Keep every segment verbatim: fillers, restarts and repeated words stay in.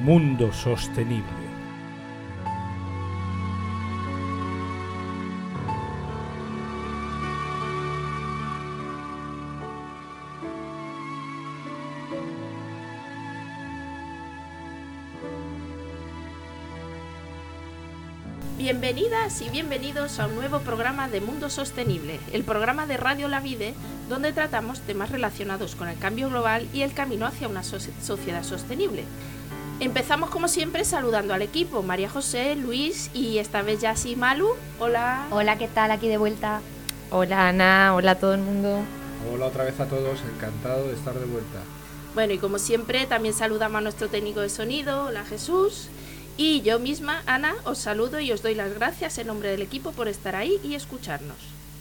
Mundo Sostenible. Bienvenidas y bienvenidos a un nuevo programa de Mundo Sostenible, el programa de Radio La Vide, donde tratamos temas relacionados con el cambio global y el camino hacia una so- sociedad sostenible. Empezamos como siempre saludando al equipo, María José, Luis y esta vez Yasi y Malu. Hola. Hola, ¿qué tal? Aquí de vuelta. Hola Ana, hola a todo el mundo. Hola otra vez a todos, encantado de estar de vuelta. Bueno, y como siempre también saludamos a nuestro técnico de sonido, hola Jesús. Y yo misma, Ana, os saludo y os doy las gracias en nombre del equipo por estar ahí y escucharnos.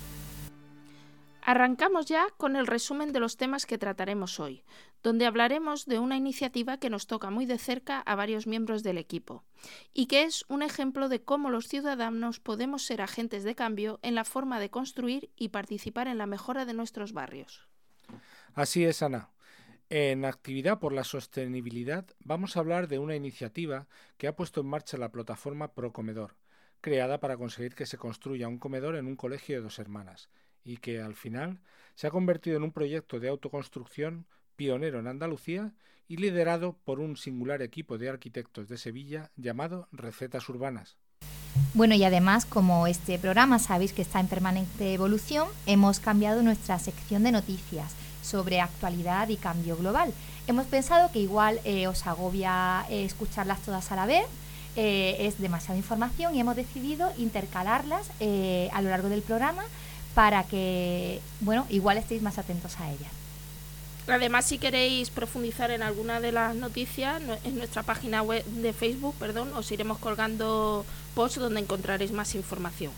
Arrancamos ya con el resumen de los temas que trataremos hoy, donde hablaremos de una iniciativa que nos toca muy de cerca a varios miembros del equipo y que es un ejemplo de cómo los ciudadanos podemos ser agentes de cambio en la forma de construir y participar en la mejora de nuestros barrios. Así es, Ana. En Actividad por la Sostenibilidad vamos a hablar de una iniciativa que ha puesto en marcha la plataforma Procomedor, creada para conseguir que se construya un comedor en un colegio de dos hermanas, y que al final se ha convertido en un proyecto de autoconstrucción pionero en Andalucía y liderado por un singular equipo de arquitectos de Sevilla llamado Recetas Urbanas. Bueno, y además, como este programa sabéis que está en permanente evolución, hemos cambiado nuestra sección de noticias sobre actualidad y cambio global. Hemos pensado que igual eh, os agobia eh, escucharlas todas a la vez, eh, es demasiada información y hemos decidido intercalarlas eh, a lo largo del programa para que, bueno, igual estéis más atentos a ellas. Además, si queréis profundizar en alguna de las noticias, en nuestra página web de Facebook, perdón, os iremos colgando posts donde encontraréis más información.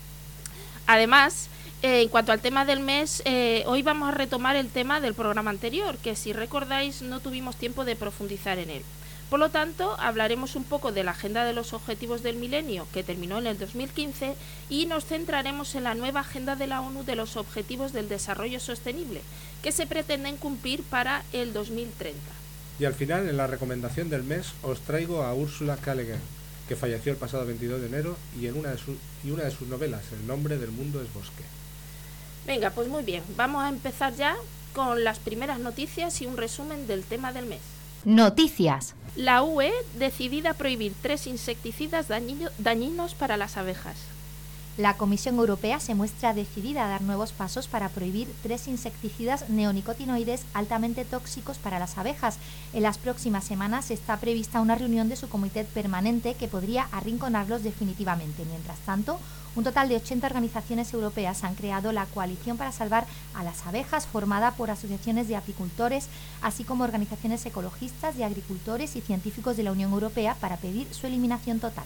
Además, eh, en cuanto al tema del mes, eh, hoy vamos a retomar el tema del programa anterior, que si recordáis no tuvimos tiempo de profundizar en él. Por lo tanto, hablaremos un poco de la Agenda de los Objetivos del Milenio, que terminó en el dos mil quince, y nos centraremos en la nueva Agenda de la ONU de los Objetivos del Desarrollo Sostenible, que se pretenden cumplir para el dos mil treinta. Y al final, en la recomendación del mes, os traigo a Ursula K. Le Guin, que falleció el pasado veintidós de enero, y, en una de su, y una de sus novelas, El nombre del mundo es bosque. Venga, pues muy bien, vamos a empezar ya con las primeras noticias y un resumen del tema del mes. Noticias. La U E decidida a prohibir tres insecticidas dañino, dañinos para las abejas. La Comisión Europea se muestra decidida a dar nuevos pasos para prohibir tres insecticidas neonicotinoides altamente tóxicos para las abejas. En las próximas semanas está prevista una reunión de su comité permanente que podría arrinconarlos definitivamente. Mientras tanto, un total de ochenta organizaciones europeas han creado la Coalición para Salvar a las Abejas, formada por asociaciones de apicultores, así como organizaciones ecologistas de agricultores y científicos de la Unión Europea para pedir su eliminación total.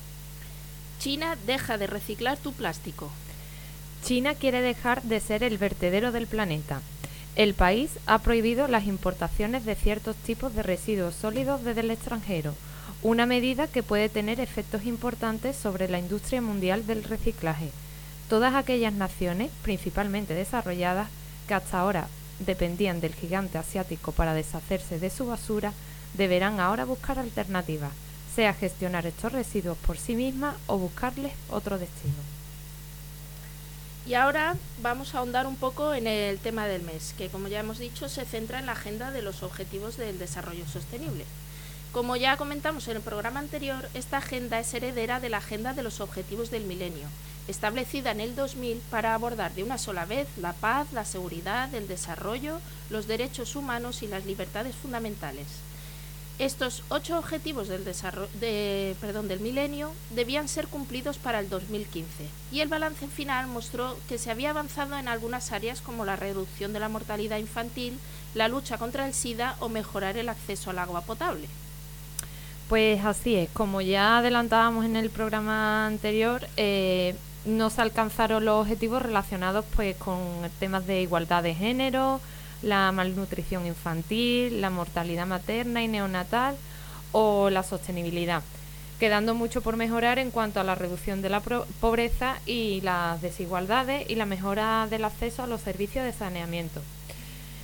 China deja de reciclar tu plástico. China quiere dejar de ser el vertedero del planeta. El país ha prohibido las importaciones de ciertos tipos de residuos sólidos desde el extranjero, una medida que puede tener efectos importantes sobre la industria mundial del reciclaje. Todas aquellas naciones, principalmente desarrolladas, que hasta ahora dependían del gigante asiático para deshacerse de su basura, deberán ahora buscar alternativas, sea gestionar estos residuos por sí misma o buscarles otro destino. Y ahora vamos a ahondar un poco en el tema del mes, que como ya hemos dicho se centra en la agenda de los Objetivos del Desarrollo Sostenible. Como ya comentamos en el programa anterior, esta agenda es heredera de la Agenda de los Objetivos del Milenio, establecida en el dos mil para abordar de una sola vez la paz, la seguridad, el desarrollo, los derechos humanos y las libertades fundamentales. Estos ocho objetivos del, desarrollo, de, perdón, del milenio debían ser cumplidos para el dos mil quince y el balance final mostró que se había avanzado en algunas áreas como la reducción de la mortalidad infantil, la lucha contra el SIDA o mejorar el acceso al agua potable. Pues así es, como ya adelantábamos en el programa anterior, eh, no se alcanzaron los objetivos relacionados pues con temas de igualdad de género, la malnutrición infantil, la mortalidad materna y neonatal o la sostenibilidad, quedando mucho por mejorar en cuanto a la reducción de la pobreza y las desigualdades y la mejora del acceso a los servicios de saneamiento.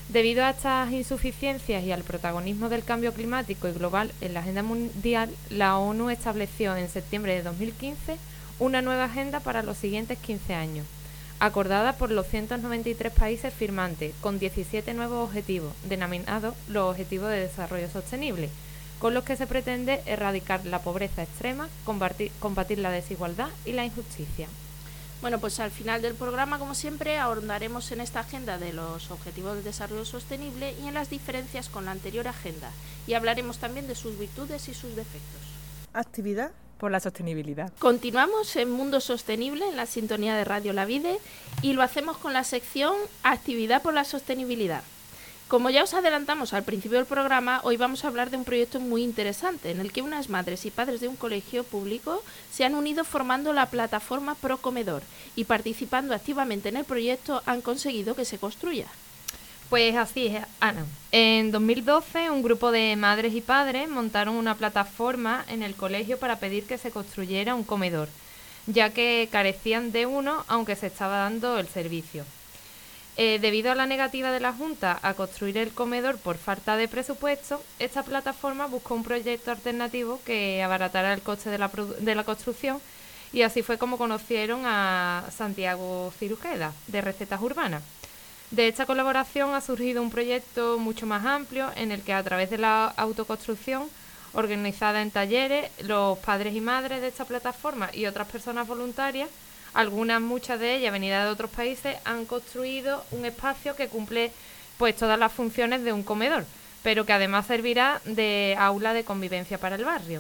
Debido a estas insuficiencias y al protagonismo del cambio climático y global en la agenda mundial, la ONU estableció en septiembre de dos mil quince una nueva agenda para los siguientes quince años, acordada por los ciento noventa y tres países firmantes, con diecisiete nuevos objetivos, denominados los Objetivos de Desarrollo Sostenible, con los que se pretende erradicar la pobreza extrema, combatir, combatir la desigualdad y la injusticia. Bueno, pues al final del programa, como siempre, ahondaremos en esta agenda de los Objetivos del Desarrollo Sostenible y en las diferencias con la anterior agenda, y hablaremos también de sus virtudes y sus defectos. Actividad por la sostenibilidad. Continuamos en Mundo Sostenible, en la sintonía de Radio La Vide, y lo hacemos con la sección Actividad por la Sostenibilidad. Como ya os adelantamos al principio del programa, hoy vamos a hablar de un proyecto muy interesante en el que unas madres y padres de un colegio público se han unido formando la plataforma Procomedor y participando activamente en el proyecto han conseguido que se construya. Pues así es, Ana. En dos mil doce, un grupo de madres y padres montaron una plataforma en el colegio para pedir que se construyera un comedor, ya que carecían de uno, aunque se estaba dando el servicio. Eh, debido a la negativa de la Junta a construir el comedor por falta de presupuesto, esta plataforma buscó un proyecto alternativo que abaratara el coste de la, de la construcción, y así fue como conocieron a Santiago Ciruqueda, de Recetas Urbanas. De esta colaboración ha surgido un proyecto mucho más amplio en el que, a través de la autoconstrucción organizada en talleres, los padres y madres de esta plataforma y otras personas voluntarias, algunas, muchas de ellas venidas de otros países, han construido un espacio que cumple pues todas las funciones de un comedor, pero que además servirá de aula de convivencia para el barrio.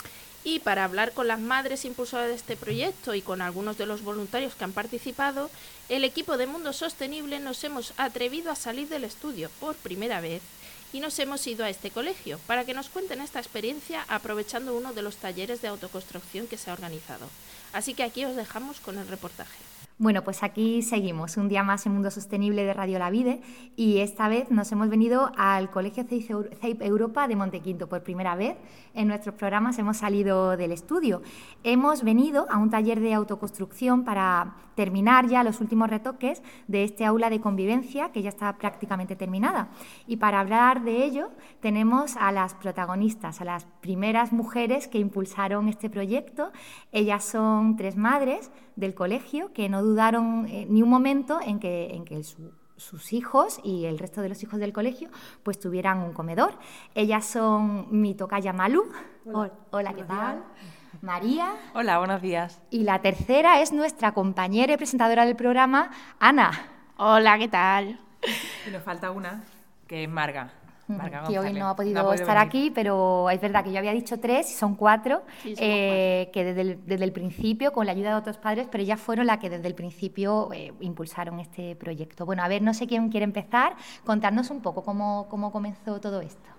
Y para hablar con las madres impulsoras de este proyecto y con algunos de los voluntarios que han participado, el equipo de Mundo Sostenible nos hemos atrevido a salir del estudio por primera vez y nos hemos ido a este colegio para que nos cuenten esta experiencia aprovechando uno de los talleres de autoconstrucción que se ha organizado. Así que aquí os dejamos con el reportaje. Bueno, pues aquí seguimos, un día más en Mundo Sostenible de Radio La Vide, y esta vez nos hemos venido al Colegio C E I P Europa de Montequinto. Por primera vez en nuestros programas hemos salido del estudio. Hemos venido a un taller de autoconstrucción para terminar ya los últimos retoques de este aula de convivencia, que ya está prácticamente terminada. Y para hablar de ello tenemos a las protagonistas, a las primeras mujeres que impulsaron este proyecto. Ellas son tres madres del colegio que no dudaron eh, ni un momento en que, en que su, sus hijos y el resto de los hijos del colegio pues tuvieran un comedor. Ellas son mi tocaya Malu. Hola, Hola ¿qué tal? María. Hola, buenos días. Y la tercera es nuestra compañera y presentadora del programa, Ana. Hola, ¿qué tal? Y nos falta una, que es Marga. Marga que hoy no ha podido, no ha podido estar venir. aquí, pero es verdad que yo había dicho tres y son cuatro, Sí, somos eh, que desde el, desde el principio, con la ayuda de otros padres, pero ellas fueron las que desde el principio eh, impulsaron este proyecto. Bueno, a ver, no sé quién quiere empezar, contarnos un poco cómo, cómo comenzó todo esto.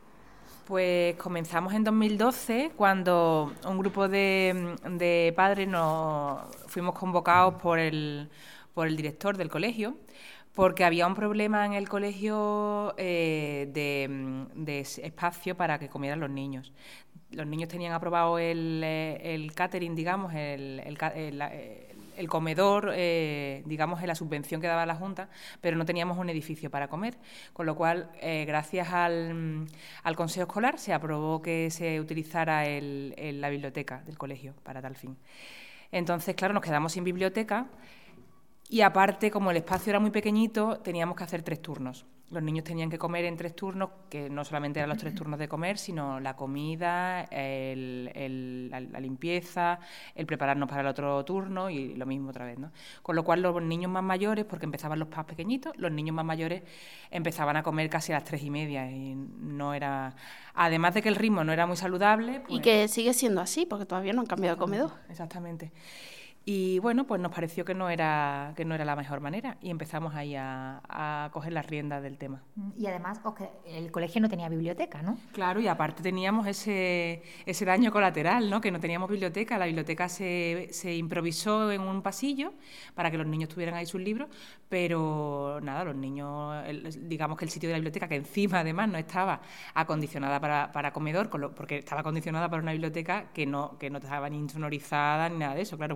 Pues comenzamos en dos mil doce, cuando un grupo de, de padres nos fuimos convocados por el, por el director del colegio, porque había un problema en el colegio eh, de, de espacio para que comieran los niños. Los niños tenían aprobado el, el catering, digamos, el, el, el, el comedor, eh, digamos, en la subvención que daba la Junta, pero no teníamos un edificio para comer, con lo cual, eh, gracias al, al Consejo Escolar, se aprobó que se utilizara el, el, la biblioteca del colegio para tal fin. Entonces, claro, nos quedamos sin biblioteca. Y aparte, como el espacio era muy pequeñito, teníamos que hacer tres turnos. Los niños tenían que comer en tres turnos, que no solamente eran los tres turnos de comer, sino la comida, el, el, la, la limpieza, el prepararnos para el otro turno y lo mismo otra vez, ¿no? Con lo cual, los niños más mayores, porque empezaban los más pequeñitos, los niños más mayores empezaban a comer casi a las tres y media y no era... Además de que el ritmo no era muy saludable... Pues, y que sigue siendo así, porque todavía no han cambiado de comedor. Exactamente. Y bueno, pues nos pareció que no era que no era la mejor manera y empezamos ahí a, a coger las riendas del tema. Y además, el colegio no tenía biblioteca, ¿no? Claro, y aparte teníamos ese, ese daño colateral, ¿no? Que no teníamos biblioteca. La biblioteca se, se improvisó en un pasillo para que los niños tuvieran ahí sus libros, pero nada, los niños, el, digamos que el sitio de la biblioteca, que encima además no estaba acondicionada para, para comedor, con lo, porque estaba acondicionada para una biblioteca que no, que no estaba ni insonorizada ni nada de eso. Claro, una biblioteca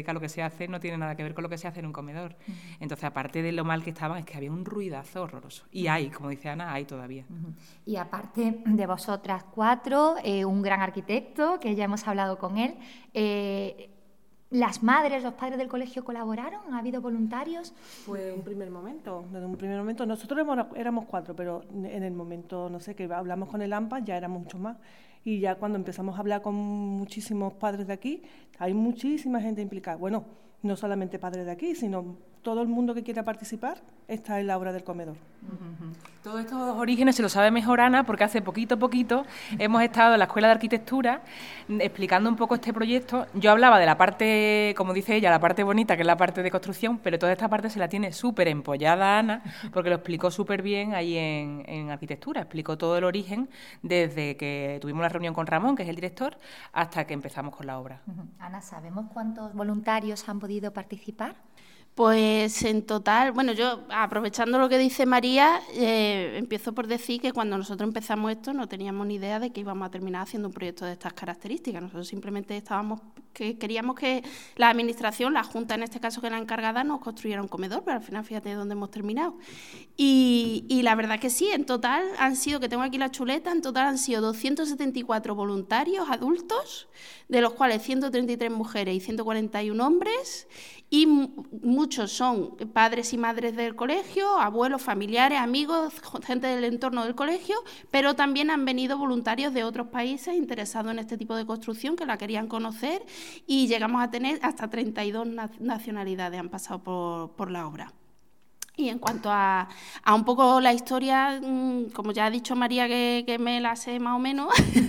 biblioteca lo que se hace no tiene nada que ver con lo que se hace en un comedor. Uh-huh. Entonces, aparte de lo mal que estaban, es que había un ruidazo horroroso. Y hay, como dice Ana, hay todavía. Uh-huh. Y aparte de vosotras cuatro, eh, un gran arquitecto, que ya hemos hablado con él, eh, ¿las madres, los padres del colegio colaboraron? ¿Ha habido voluntarios? Pues en un primer momento, desde un primer momento. Nosotros éramos, éramos cuatro, pero en el momento, no sé, que hablamos con el AMPA, ya éramos muchos más. Y ya cuando empezamos a hablar con muchísimos padres de aquí, hay muchísima gente implicada. Bueno, no solamente padres de aquí, sino todo el mundo que quiera participar está en la obra del comedor. Uh-huh. Todos estos orígenes se lo sabe mejor Ana, porque hace poquito a poquito hemos estado en la Escuela de Arquitectura explicando un poco este proyecto. Yo hablaba de la parte, como dice ella, la parte bonita, que es la parte de construcción, pero toda esta parte se la tiene súper empollada Ana, porque lo explicó súper bien ahí en, en Arquitectura. Explicó todo el origen desde que tuvimos la reunión con Ramón, que es el director, hasta que empezamos con la obra. Uh-huh. Ana, ¿sabemos cuántos voluntarios han podido participar? Pues en total, bueno, yo aprovechando lo que dice María, eh, empiezo por decir que cuando nosotros empezamos esto no teníamos ni idea de que íbamos a terminar haciendo un proyecto de estas características. Nosotros simplemente estábamos que queríamos que la administración, la Junta en este caso que era la encargada, nos construyera un comedor, pero al final fíjate dónde hemos terminado. Y, y la verdad que sí, en total han sido, que tengo aquí la chuleta, en total han sido doscientos setenta y cuatro voluntarios adultos, de los cuales ciento treinta y tres mujeres y ciento cuarenta y uno hombres, y muchos son padres y madres del colegio, abuelos, familiares, amigos, gente del entorno del colegio, pero también han venido voluntarios de otros países interesados en este tipo de construcción que la querían conocer, y llegamos a tener hasta treinta y dos nacionalidades han pasado por, por la obra. Y en cuanto a, a un poco la historia, como ya ha dicho María que, que me la sé más o menos,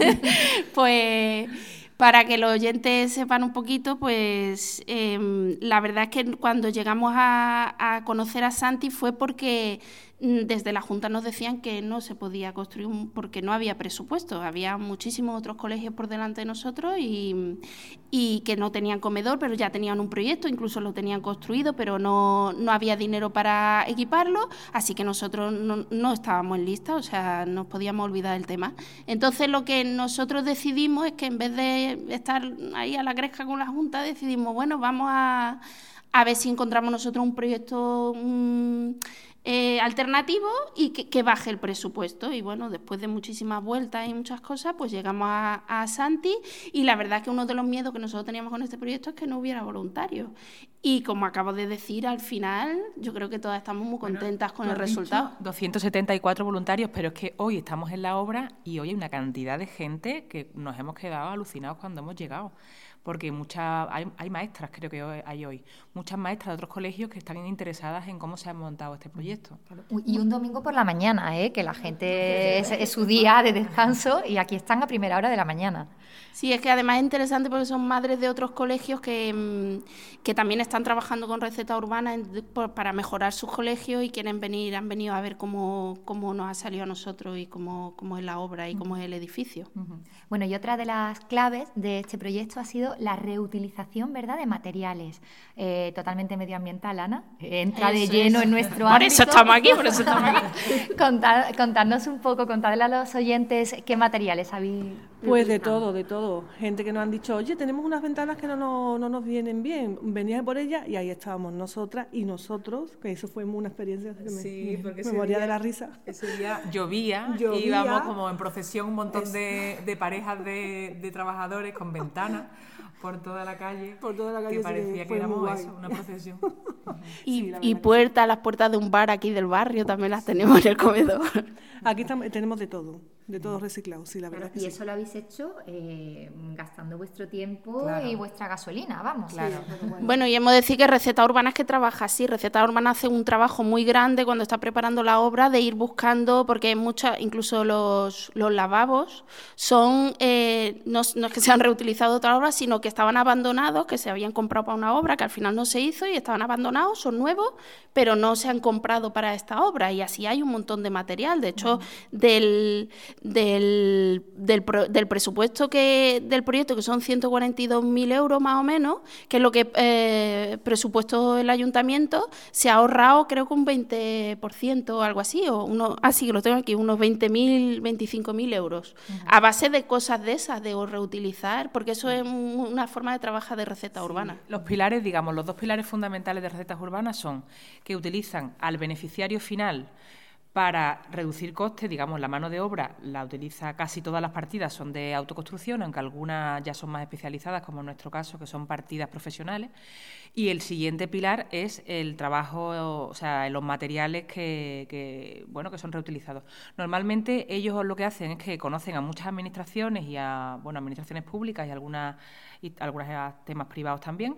pues para que los oyentes sepan un poquito, pues eh, la verdad es que cuando llegamos a, a conocer a Santi fue porque desde la Junta nos decían que no se podía construir un, porque no había presupuesto. Había muchísimos otros colegios por delante de nosotros y, y que no tenían comedor, pero ya tenían un proyecto, incluso lo tenían construido, pero no, no había dinero para equiparlo, así que nosotros no, no estábamos en lista, o sea, nos podíamos olvidar del tema. Entonces lo que nosotros decidimos es que en vez de estar ahí a la gresca con la Junta, decidimos, bueno, vamos a, a ver si encontramos nosotros un proyecto Mmm, Eh, alternativo y que, que baje el presupuesto. Y bueno, después de muchísimas vueltas y muchas cosas, pues llegamos a, a Santi, y la verdad es que uno de los miedos que nosotros teníamos con este proyecto es que no hubiera voluntarios. Y como acabo de decir, al final yo creo que todas estamos muy contentas bueno, con el resultado. doscientos setenta y cuatro voluntarios, pero es que hoy estamos en la obra y hoy hay una cantidad de gente que nos hemos quedado alucinados cuando hemos llegado. Porque muchas hay, hay maestras, creo que hay hoy, muchas maestras de otros colegios que están interesadas en cómo se ha montado este proyecto. Y un domingo por la mañana, ¿eh? Que la gente es, es su día de descanso y aquí están a primera hora de la mañana. Sí, es que además es interesante porque son madres de otros colegios que, que también están trabajando con receta urbana en, por, para mejorar sus colegios y quieren venir, han venido a ver cómo, cómo nos ha salido a nosotros y cómo, cómo es la obra y cómo es el edificio. Uh-huh. Bueno, y otra de las claves de este proyecto ha sido la reutilización, ¿verdad?, de materiales. Eh, totalmente medioambiental, Ana. Entra eso de lleno es. en nuestro por ámbito. Por eso estamos aquí, por eso estamos aquí. Contad, contadnos un poco, contadle a los oyentes qué materiales habéis... Pues de todo, de todo. Gente que nos han dicho, oye, tenemos unas ventanas que no, no, no nos vienen bien. Venías por ellas y ahí estábamos nosotras y nosotros, que eso fue una experiencia que me, sí, me, me moría día, de la risa. Ese día llovía, llovía y íbamos como en procesión un montón de, de parejas de, de trabajadores con ventanas por toda la calle, por toda la calle que parecía que éramos eso, una procesión. y sí, y puertas, las puertas de un bar aquí del barrio también las tenemos en el comedor. Aquí tam- tenemos de todo, de todo reciclado, sí, la verdad. Claro, que y sí. eso lo habéis hecho eh, gastando vuestro tiempo claro. y vuestra gasolina, vamos. Claro. Sí, bueno. bueno, y hemos de decir que Receta Urbana es que trabaja así. Receta Urbana hace un trabajo muy grande cuando está preparando la obra de ir buscando, porque hay muchas, incluso los, los lavabos son, eh, no, no es que se han reutilizado de otra obra, sino que estaban abandonados, que se habían comprado para una obra que al final no se hizo y estaban abandonados, son nuevos, pero no se han comprado para esta obra, y así hay un montón de material. De hecho, uh-huh. del, del, del, del presupuesto que del proyecto, que son ciento cuarenta y dos mil euros más o menos, que es lo que eh, presupuesto el ayuntamiento, se ha ahorrado creo que un veinte por ciento o algo así, o uno, ah sí, que lo tengo aquí, unos veinte mil, veinticinco mil euros, uh-huh. a base de cosas de esas, de reutilizar, porque eso es una forma de trabajar de recetas sí. urbanas. Los pilares, digamos, los dos pilares fundamentales de recetas urbanas son que utilizan al beneficiario final para reducir costes, digamos, la mano de obra la utiliza casi todas las partidas, son de autoconstrucción, aunque algunas ya son más especializadas, como en nuestro caso, que son partidas profesionales. Y el siguiente pilar es el trabajo, o sea, los materiales que, que, bueno, que son reutilizados. Normalmente ellos lo que hacen es que conocen a muchas administraciones y a, bueno, administraciones públicas y algunas, y algunos temas privados también,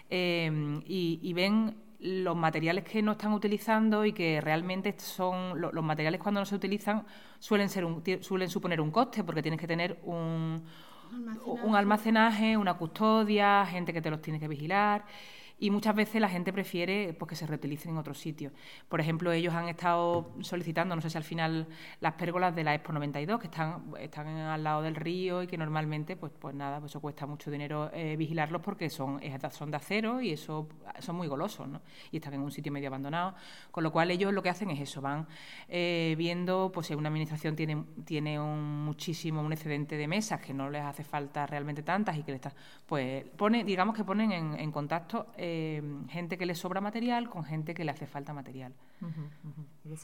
eh, y, y ven los materiales que no están utilizando y que realmente son los materiales cuando no se utilizan suelen ser un, suelen suponer un coste porque tienes que tener un almacenaje. un almacenaje, una custodia, gente que te los tiene que vigilar. Y muchas veces la gente prefiere pues, que se reutilicen en otros sitios. Por ejemplo, ellos han estado solicitando, no sé si al final, las pérgolas de la Expo noventa y dos, que están, están al lado del río y que normalmente, pues, pues nada, pues eso cuesta mucho dinero eh, vigilarlos porque son, son de acero y eso son muy golosos, ¿no? Y están en un sitio medio abandonado. Con lo cual ellos lo que hacen es eso, van eh, viendo, pues si una administración tiene, tiene un muchísimo, un excedente de mesas que no les hace falta realmente tantas y que le está, pues pone, digamos que ponen en, en contacto eh, Eh, gente que le sobra material con gente que le hace falta material. Uh-huh, uh-huh.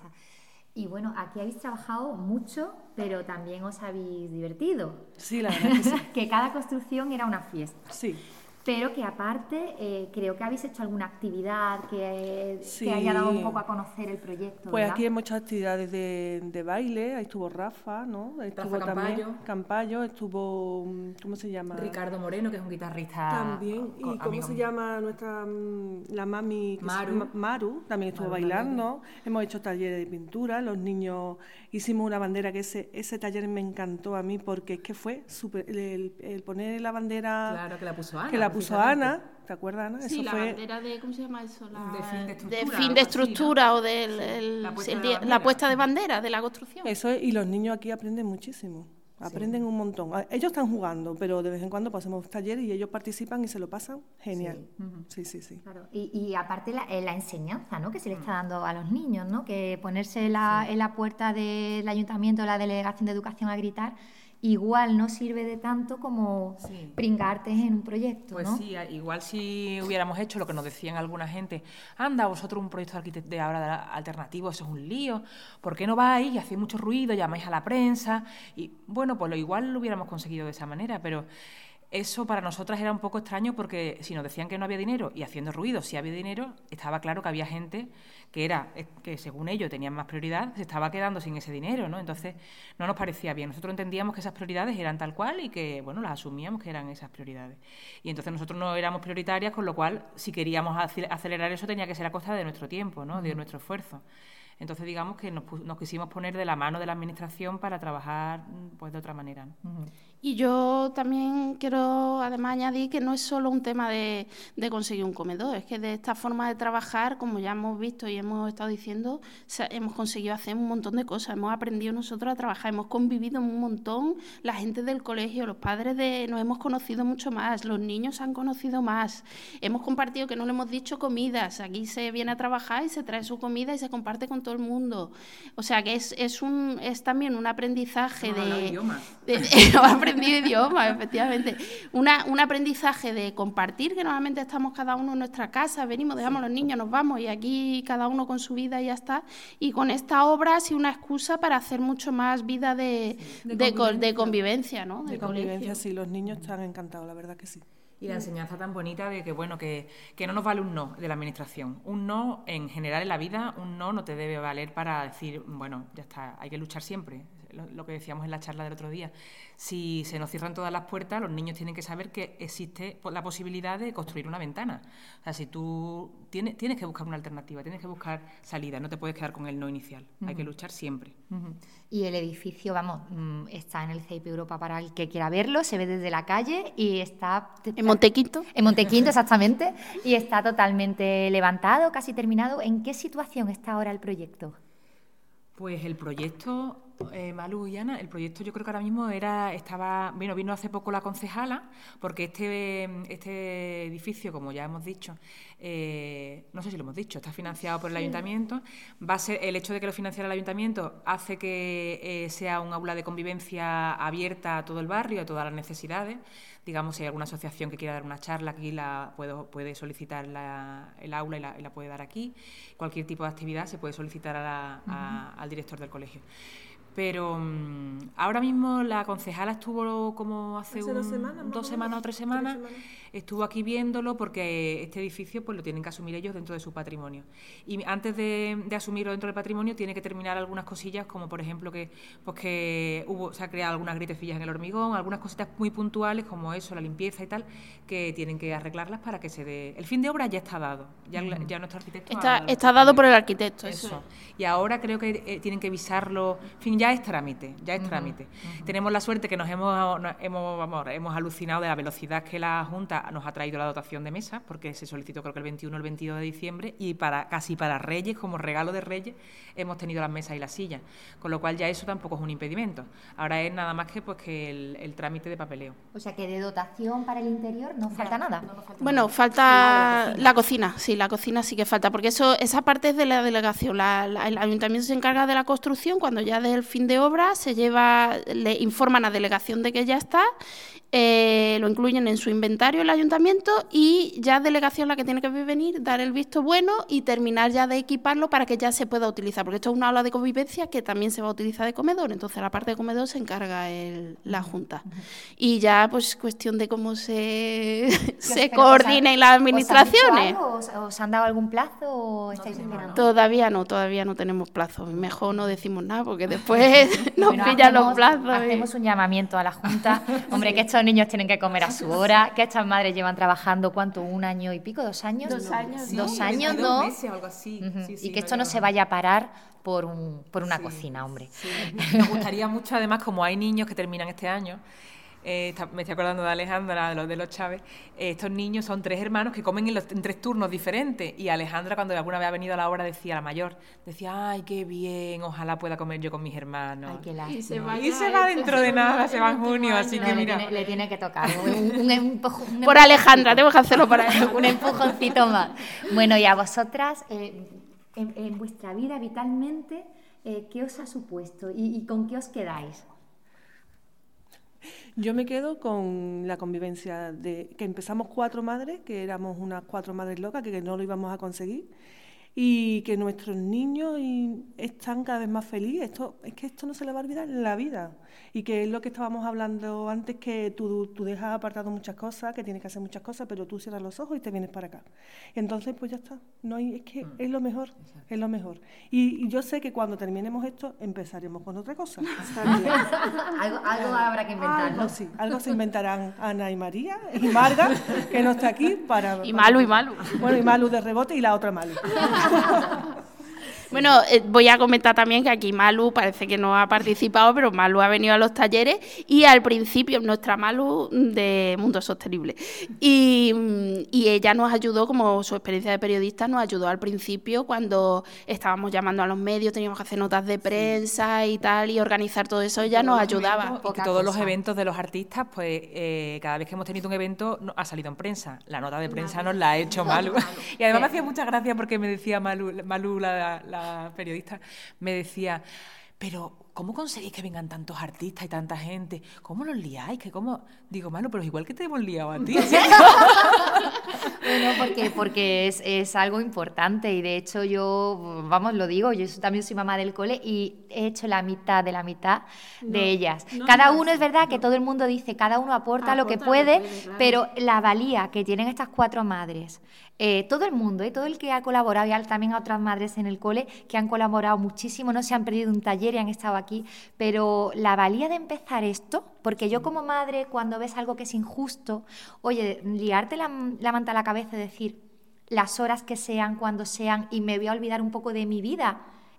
Y bueno, aquí habéis trabajado mucho, pero también os habéis divertido. Sí, la verdad que sí. Que cada construcción era una fiesta. Sí. Pero que aparte, eh, creo que habéis hecho alguna actividad que, sí. que haya dado un poco a conocer el proyecto. Pues ¿verdad? aquí hemos hecho actividades de, de baile, ahí estuvo Rafa, ¿no? Estuvo Rafa también Campayo. Campayo, estuvo, ¿cómo se llama? Ricardo Moreno, que es un guitarrista. También, y ¿cómo se llama nuestra, la mami? Maru. Maru, también estuvo Maru bailando. también. Hemos hecho talleres de pintura, los niños hicimos una bandera, que ese, ese taller me encantó a mí, porque es que fue súper, el, el poner la bandera... Claro, que la puso Ana. Que la puso Ana. ¿Te acuerdas, Ana? Sí, eso la fue... bandera de, ¿cómo se llama eso? La, de fin de estructura. De fin de estructura así, ¿no? o del el, la, puesta el, de la, la puesta de bandera de la construcción. Eso es, y los niños aquí aprenden muchísimo, aprenden sí. un montón. Ellos están jugando, pero de vez en cuando pasamos talleres y ellos participan y se lo pasan genial. Sí, uh-huh. sí, sí. sí. Claro. Y, y aparte la, la enseñanza, ¿no?, que se le está dando a los niños, ¿no?, que ponerse la, sí. en la puerta del ayuntamiento, la delegación de educación a gritar, igual no sirve de tanto como sí. pringarte en un proyecto, pues ¿no? sí, igual si hubiéramos hecho lo que nos decían alguna gente, anda, vosotros un proyecto de, arquitect- de ahora alternativo, eso es un lío, ¿por qué no vais y hacéis mucho ruido, llamáis a la prensa? Y bueno, pues lo igual lo hubiéramos conseguido de esa manera, pero eso para nosotras era un poco extraño porque si nos decían que no había dinero y haciendo ruido si había dinero, estaba claro que había gente que era que según ellos tenían más prioridad, se estaba quedando sin ese dinero, ¿no? Entonces no nos parecía bien. Nosotros entendíamos que esas prioridades eran tal cual y que, bueno, las asumíamos que eran esas prioridades. Y entonces nosotros no éramos prioritarias, con lo cual si queríamos acelerar eso tenía que ser a costa de nuestro tiempo, ¿no?, de nuestro esfuerzo. Entonces, digamos que nos, nos quisimos poner de la mano de la Administración para trabajar pues de otra manera, ¿no? Uh-huh. Y yo también quiero, además, añadir que no es solo un tema de, de conseguir un comedor, es que de esta forma de trabajar, como ya hemos visto y hemos estado diciendo, hemos conseguido hacer un montón de cosas, hemos aprendido nosotros a trabajar, hemos convivido un montón, la gente del colegio, los padres de, nos hemos conocido mucho más, los niños se han conocido más, hemos compartido, que no le hemos dicho, comidas, aquí se viene a trabajar y se trae su comida y se comparte con todo el mundo, o sea que es, es, un, es también un aprendizaje no, de... no, idioma. de, de aprendido idioma, efectivamente. Una, un aprendizaje de compartir, que normalmente estamos cada uno en nuestra casa, venimos, dejamos a los niños, nos vamos y aquí cada uno con su vida y ya está. Y con esta obra ha sido una excusa para hacer mucho más vida de, de, de, convivencia. de convivencia, ¿no? De, de convivencia, sí, los niños están encantados, la verdad que sí. Y la enseñanza tan bonita de que, bueno, que, que no nos vale un no de la Administración. Un no, en general en la vida, un no no te debe valer para decir, bueno, ya está, hay que luchar siempre. Lo, lo que decíamos en la charla del otro día. Si se nos cierran todas las puertas, los niños tienen que saber que existe la posibilidad de construir una ventana. O sea, si tú tienes, tienes que buscar una alternativa, tienes que buscar salida, no te puedes quedar con el no inicial. Uh-huh. Hay que luchar siempre. Uh-huh. Y el edificio, vamos, está en el C I P Europa para el que quiera verlo, se ve desde la calle y está... En Montequinto. En Montequinto, exactamente, y está totalmente levantado, casi terminado. ¿En qué situación está ahora el proyecto? Pues el proyecto eh, Malu y Ana, el proyecto yo creo que ahora mismo era, estaba, bueno, vino hace poco la concejala, porque este, este edificio, como ya hemos dicho, eh, no sé si lo hemos dicho, está financiado por el Sí. ayuntamiento. Va a ser, el hecho de que lo financiara el ayuntamiento hace que eh, sea un aula de convivencia abierta a todo el barrio, a todas las necesidades. Digamos, si hay alguna asociación que quiera dar una charla aquí, la puedo, puede solicitar la, el aula y la, y la puede dar aquí. Cualquier tipo de actividad se puede solicitar a la, a, al director del colegio. Pero um, ahora mismo la concejala estuvo como hace, Hace un, dos semanas, dos o semanas o tres semanas, tres semanas. Estuvo aquí viéndolo porque este edificio pues lo tienen que asumir ellos dentro de su patrimonio. Y antes de, de asumirlo dentro del patrimonio tiene que terminar algunas cosillas, como por ejemplo que, pues que hubo, se ha creado algunas grietecillas en el hormigón, algunas cositas muy puntuales como eso, la limpieza y tal, que tienen que arreglarlas para que se dé... El fin de obra ya está dado, ya, uh-huh. ya nuestro arquitecto... Está, ha, está dado por el arquitecto, eso. eso. Y ahora creo que eh, tienen que visarlo, en fin, ya es trámite, ya es uh-huh. trámite. Uh-huh. Tenemos la suerte que nos hemos, nos hemos, vamos, hemos alucinado de la velocidad que la Junta nos ha traído la dotación de mesa, porque se solicitó creo que el veintiuno o el veintidós de diciembre, y para casi para Reyes, como regalo de Reyes, hemos tenido las mesas y las sillas, con lo cual ya eso tampoco es un impedimento. Ahora es nada más que pues que el, el trámite de papeleo. O sea que de dotación para el interior no falta no, nada. No, no falta bueno, nada. falta sí, la, cocina. la cocina, sí, la cocina sí que falta, porque eso esa parte es de la delegación. La, la, el ayuntamiento se encarga de la construcción, cuando ya desde el fin de obra se lleva, le informan a delegación de que ya está, eh, lo incluyen en su inventario el ayuntamiento y ya delegación la que tiene que venir, dar el visto bueno y terminar ya de equiparlo para que ya se pueda utilizar, porque esto es una aula de convivencia que también se va a utilizar de comedor, entonces la parte de comedor se encarga el, la Junta. Y ya pues cuestión de cómo se, se coordinen las administraciones. ¿Os, ¿Os han dado algún plazo o estáis no, esperando? Todavía no, todavía no tenemos plazo. Mejor no decimos nada porque después nos bueno, pillan hacemos, los plazos. Hacemos y... un llamamiento a la Junta. Hombre, sí. que estos niños tienen que comer a su hora, que estas madres llevan trabajando, ¿cuánto? ¿Un año y pico? ¿Dos años? Dos años, sí, Dos años, ¿no? Dos meses o algo así. Uh-huh. sí, sí, y que no esto no se vaya a parar por, un, por una sí, cocina, hombre. Sí. Nos gustaría mucho, además, como hay niños que terminan este año, Eh, está, me estoy acordando de Alejandra, de los de los Chávez, eh, estos niños son tres hermanos que comen en, los, en tres turnos diferentes, y Alejandra, cuando alguna vez ha venido a la hora, decía, la mayor, decía, ay, qué bien, ojalá pueda comer yo con mis hermanos. Ay, qué lástima. Y se va, y se va dentro de nada, se va en junio, así no, que le mira. Tiene, le tiene que tocar un, un, empujón, un por Alejandra, tengo que hacerlo para él. Un empujoncito más. Bueno, y a vosotras, eh, en, en vuestra vida vitalmente, eh, ¿qué os ha supuesto y, y con qué os quedáis? Yo me quedo con la convivencia de que empezamos cuatro madres, que éramos unas cuatro madres locas, que, que no lo íbamos a conseguir, y que nuestros niños y están cada vez más felices. Esto, es que esto no se le va a olvidar en la vida. Y que es lo que estábamos hablando antes, que tú, tú dejas apartado muchas cosas, que tienes que hacer muchas cosas, pero tú cierras los ojos y te vienes para acá. Y entonces, pues ya está. No hay, es que es lo mejor, es lo mejor. Y, y yo sé que cuando terminemos esto, empezaremos con otra cosa. algo, algo habrá que inventar, algo, ¿no? Sí, algo se inventarán Ana y María, y Marga, que no está aquí, para... Y Malu, y Malu. Bueno, y Malu de rebote y la otra Malu. Bueno, eh, voy a comentar también que aquí Malu parece que no ha participado, pero Malu ha venido a los talleres y al principio, nuestra Malu de Mundo Sostenible. Y, y ella nos ayudó, como su experiencia de periodista, nos ayudó al principio cuando estábamos llamando a los medios, teníamos que hacer notas de prensa y tal, y organizar todo eso, ella nos ayudaba. Y que todos los eventos de los artistas, pues eh, cada vez que hemos tenido un evento no, ha salido en prensa. La nota de prensa nos la ha hecho Malu. Y además me hacía mucha gracia porque me decía Malu, Malu la, la periodista, me decía, pero ¿cómo conseguís que vengan tantos artistas y tanta gente? ¿Cómo los liáis? ¿Que cómo? Digo, Malu, pero igual que te hemos liado a ti. Bueno, porque, porque es, es algo importante y de hecho yo, vamos, lo digo, yo también soy mamá del cole y he hecho la mitad de la mitad no, de ellas. No, cada no, uno es verdad no. que todo el mundo dice, cada uno aporta, aporta lo que puede, lo que puede claro. Pero la valía que tienen estas cuatro madres, eh, todo el mundo, eh, todo el que ha colaborado, y también a otras madres en el cole que han colaborado muchísimo, no se han perdido un taller y han estado aquí, pero la valía de empezar esto, porque yo como madre, cuando ves algo que es injusto, oye, liarte la, la manta a la cabeza y decir las horas que sean, cuando sean, y me voy a olvidar un poco de mi vida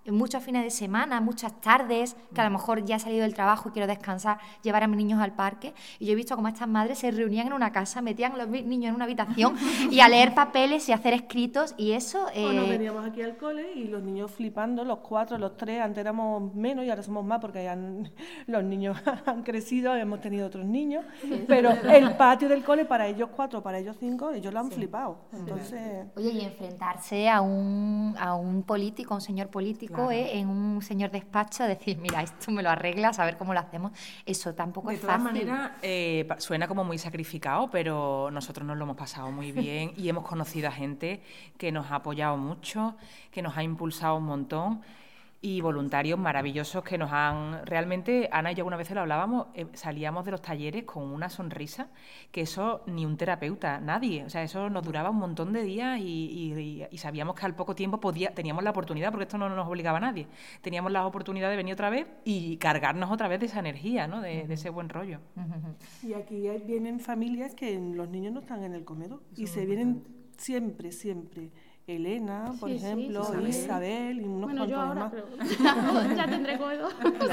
muchos fines de semana, muchas tardes, que a lo mejor ya he salido del trabajo y quiero descansar, llevar a mis niños al parque. Y yo he visto cómo estas madres se reunían en una casa, metían a los niños en una habitación y a leer papeles y a hacer escritos, y eso... Eh... Bueno, veníamos aquí al cole y los niños flipando, los cuatro, los tres, antes éramos menos y ahora somos más porque han, los niños han crecido, hemos tenido otros niños, pero el patio del cole para ellos cuatro, para ellos cinco, ellos lo han sí. flipado. Entonces... Oye, y enfrentarse a un, a un político, a un señor político, claro. eh, en un señor despacho, decir, mira, esto me lo arreglas, a ver cómo lo hacemos, eso tampoco de es fácil. De todas maneras, eh, suena como muy sacrificado, pero nosotros nos lo hemos pasado muy bien y hemos conocido a gente que nos ha apoyado mucho, que nos ha impulsado un montón, y voluntarios maravillosos que nos han... Realmente, Ana y yo alguna vez lo hablábamos, eh, salíamos de los talleres con una sonrisa, que eso ni un terapeuta, nadie. O sea, eso nos duraba un montón de días y, y, y sabíamos que al poco tiempo podía, teníamos la oportunidad, porque esto no nos obligaba a nadie, teníamos la oportunidad de venir otra vez y cargarnos otra vez de esa energía, ¿no? de, de ese buen rollo. Y aquí vienen familias que los niños no están en el comedor eso y se vienen siempre, siempre... Elena, por sí, ejemplo, sí, Isabel y unos bueno, cuantos más. Pero... ya tendré comedor.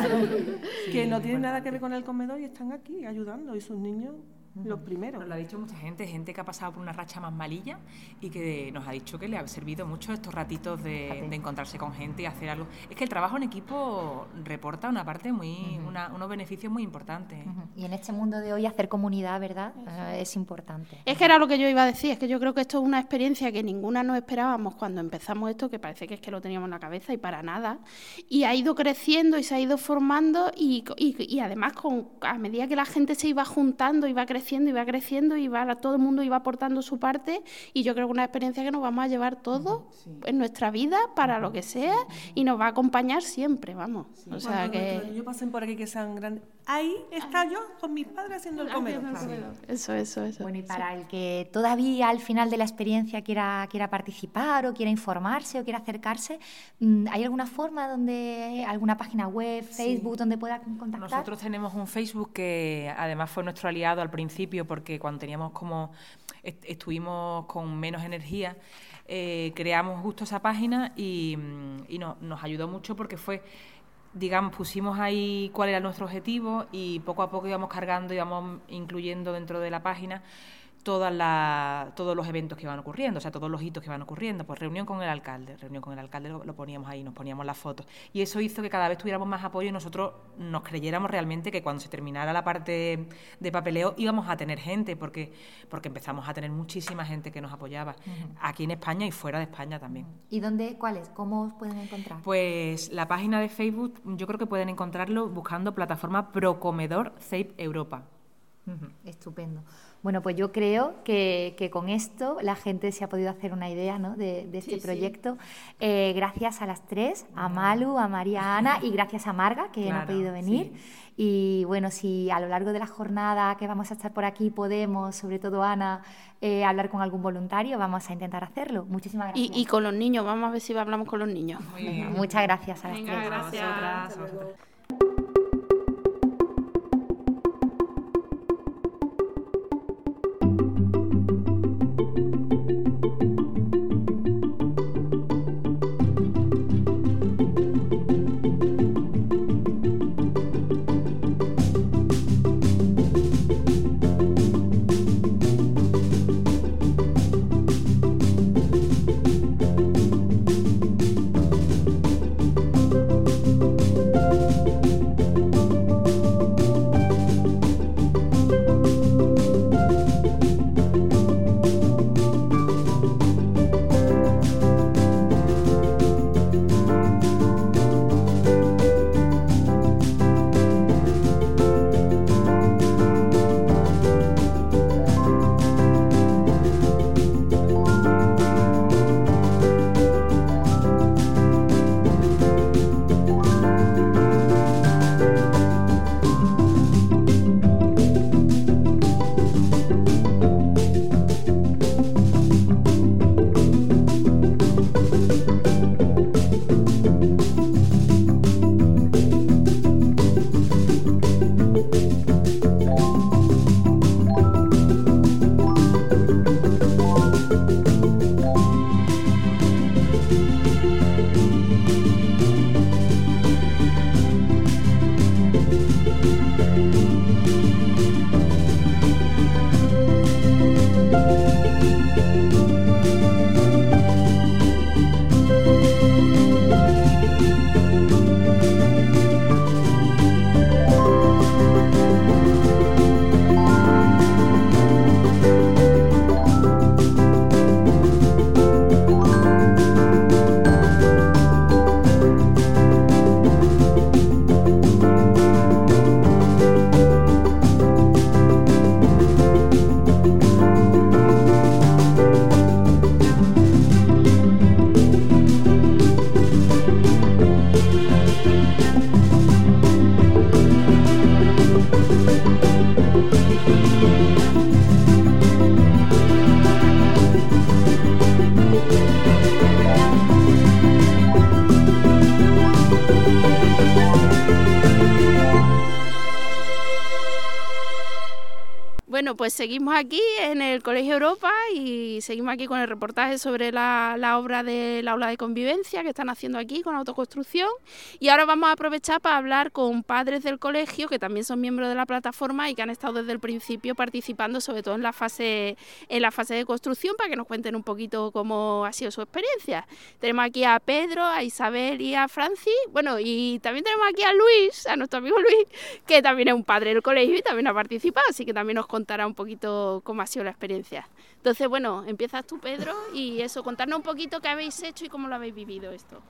que no tienen nada que ver con el comedor y están aquí ayudando, y sus niños los primeros. Nos lo ha dicho mucha gente, gente que ha pasado por una racha más malilla y que nos ha dicho que le ha servido mucho estos ratitos de, de encontrarse con gente y hacer algo. Es que el trabajo en equipo reporta una parte muy, uh-huh. una, unos beneficios muy importantes. Uh-huh. Y en este mundo de hoy hacer comunidad, ¿verdad? Uh, es importante. Es que era lo que yo iba a decir, es que yo creo que esto es una experiencia que ninguna nos esperábamos cuando empezamos esto, que parece que es que lo teníamos en la cabeza y para nada. Y ha ido creciendo y se ha ido formando y, y, y además con, a medida que la gente se iba juntando, iba creciendo, iba creciendo y iba, todo el mundo iba aportando su parte, y yo creo que una experiencia que nos vamos a llevar todos sí. en nuestra vida para lo que sea y nos va a acompañar siempre, vamos. Sí. O sea, cuando que los niños pasen por aquí que sean grandes, ahí está yo con mis padres haciendo el comedor. Sí. Eso, eso, eso. Bueno, y para sí. el que todavía al final de la experiencia quiera, quiera participar o quiera informarse o quiera acercarse, ¿hay alguna forma donde, alguna página web, Facebook, sí. donde pueda contactar? Nosotros tenemos un Facebook que además fue nuestro aliado al principio, porque cuando teníamos como est- estuvimos con menos energía, eh, creamos justo esa página y, y no, nos ayudó mucho porque fue, digamos, pusimos ahí cuál era nuestro objetivo y poco a poco íbamos cargando, íbamos incluyendo dentro de la página todas la, todos los eventos que iban ocurriendo, o sea, todos los hitos que iban ocurriendo, pues reunión con el alcalde, reunión con el alcalde lo, lo poníamos ahí, nos poníamos las fotos, y eso hizo que cada vez tuviéramos más apoyo y nosotros nos creyéramos realmente que cuando se terminara la parte de papeleo íbamos a tener gente, porque, porque empezamos a tener muchísima gente que nos apoyaba, uh-huh. aquí en España y fuera de España también. ¿Y dónde, cuáles? ¿Cómo os pueden encontrar? Pues la página de Facebook, yo creo que pueden encontrarlo buscando plataforma Procomedor Save Europa. Uh-huh. Estupendo. Bueno, pues yo creo que, que con esto la gente se ha podido hacer una idea, ¿no? de, de este sí, proyecto. Sí. Eh, gracias a las tres, a Malu, a María Ana y gracias a Marga, que claro, no ha podido venir. Sí. Y bueno, si a lo largo de la jornada que vamos a estar por aquí podemos, sobre todo Ana, eh, hablar con algún voluntario, vamos a intentar hacerlo. Muchísimas gracias. Y, y con los niños, vamos a ver si hablamos con los niños. Muy bien. Muchas gracias a las Venga, tres. Gracias. A vosotras. pues seguimos aquí en el Colegio Europa y seguimos aquí con el reportaje sobre la, la obra del aula de convivencia que están haciendo aquí con autoconstrucción, y ahora vamos a aprovechar para hablar con padres del colegio que también son miembros de la plataforma y que han estado desde el principio participando, sobre todo en la fase, en la fase de construcción, para que nos cuenten un poquito cómo ha sido su experiencia. Tenemos aquí a Pedro, a Isabel y a Francis, bueno, y también tenemos aquí a Luis, a nuestro amigo Luis, que también es un padre del colegio y también ha participado, así que también nos contará un poquito cómo ha sido la experiencia. Entonces, bueno, empiezas tú, Pedro, y eso, contarnos un poquito qué habéis hecho y cómo lo habéis vivido esto.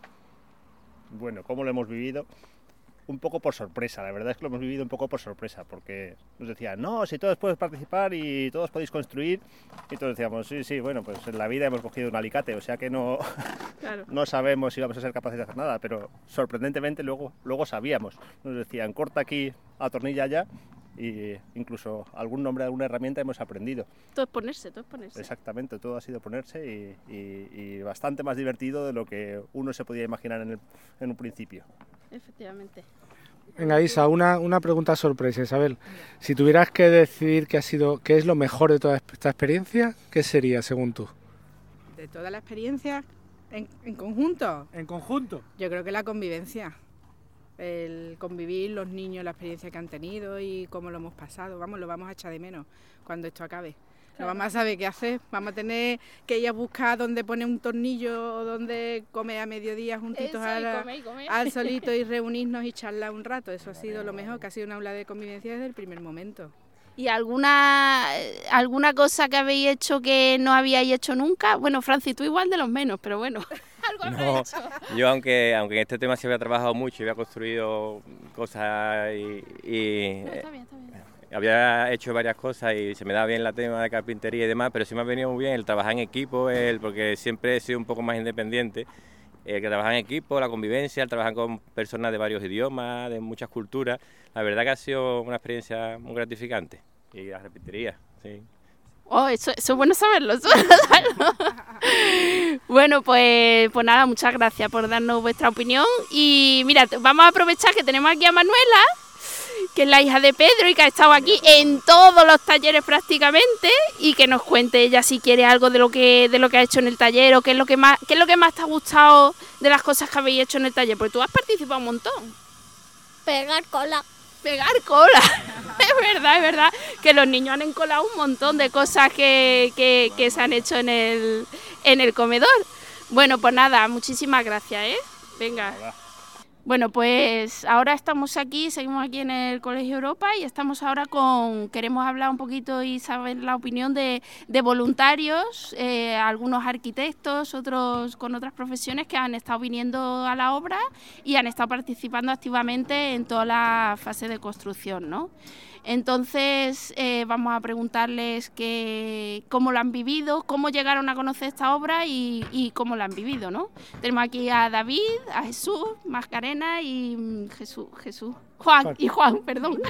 Bueno, ¿cómo lo hemos vivido? Un poco por sorpresa, la verdad es que lo hemos vivido un poco por sorpresa, porque nos decían, no, si todos podéis participar y todos podéis construir, y todos decíamos, sí, sí, bueno, pues en la vida hemos cogido un alicate, o sea que no, claro. no sabemos si vamos a ser capaces de hacer nada, pero sorprendentemente luego, luego sabíamos, nos decían, corta aquí, atornilla allá, y incluso algún nombre de alguna herramienta hemos aprendido. Todo es ponerse, todo es ponerse. Exactamente, todo ha sido ponerse y, y, y bastante más divertido de lo que uno se podía imaginar en, el, en un principio. Efectivamente. Venga, Isa, una, una pregunta sorpresa, Isabel. Si tuvieras que decidir qué ha sido, qué es lo mejor de toda esta experiencia, ¿qué sería según tú? De toda la experiencia en, en conjunto. En conjunto. Yo creo que la convivencia. El convivir, los niños, la experiencia que han tenido y cómo lo hemos pasado. Vamos, lo vamos a echar de menos cuando esto acabe. No vamos a saber qué hacer. Vamos a tener que ir a buscar dónde poner un tornillo o dónde comer a mediodía juntitos Eso, a la, y comer, comer. al solito y reunirnos y charlar un rato. Eso ha sido lo mejor, que ha sido una aula de convivencia desde el primer momento. ¿Y alguna alguna cosa que habéis hecho que no habíais hecho nunca? Bueno, Francis, tú igual de los menos, pero bueno, algo habéis no, hecho. Yo aunque aunque en este tema sí había trabajado mucho y había construido cosas y, y no, está bien, está bien. había hecho varias cosas y se me da bien el tema de carpintería y demás, pero sí me ha venido muy bien el trabajar en equipo, el, porque siempre he sido un poco más independiente, el que trabajar en equipo, la convivencia, el trabajar con personas de varios idiomas, de muchas culturas. La verdad que ha sido una experiencia muy gratificante. Y la carpintería, sí. Oh, eso, eso es bueno saberlo, eso es bueno saberlo. Bueno, pues, pues nada, muchas gracias por darnos vuestra opinión. Y mira, vamos a aprovechar que tenemos aquí a Manuela, que es la hija de Pedro y que ha estado aquí en todos los talleres prácticamente, y que nos cuente ella si quiere algo de lo que de lo que ha hecho en el taller, o qué es lo que más qué es lo que más te ha gustado de las cosas que habéis hecho en el taller, porque tú has participado un montón. Pegar cola. Pegar cola, es verdad, es verdad, que los niños han encolado un montón de cosas que, que, que se han hecho en el, en el comedor. Bueno, pues nada, muchísimas gracias, ¿eh? Venga. Bueno, pues ahora estamos aquí, seguimos aquí en el Colegio Europa y estamos ahora con, queremos hablar un poquito y saber la opinión de, de voluntarios, eh, algunos arquitectos, otros con otras profesiones que han estado viniendo a la obra y han estado participando activamente en toda la fase de construcción, ¿no? Entonces eh, vamos a preguntarles que, cómo lo han vivido, cómo llegaron a conocer esta obra y, y cómo la han vivido, ¿no? Tenemos aquí a David, a Jesús, Mascarena y mm, Jesús, Jesús, Juan, Juan. y Juan, perdón.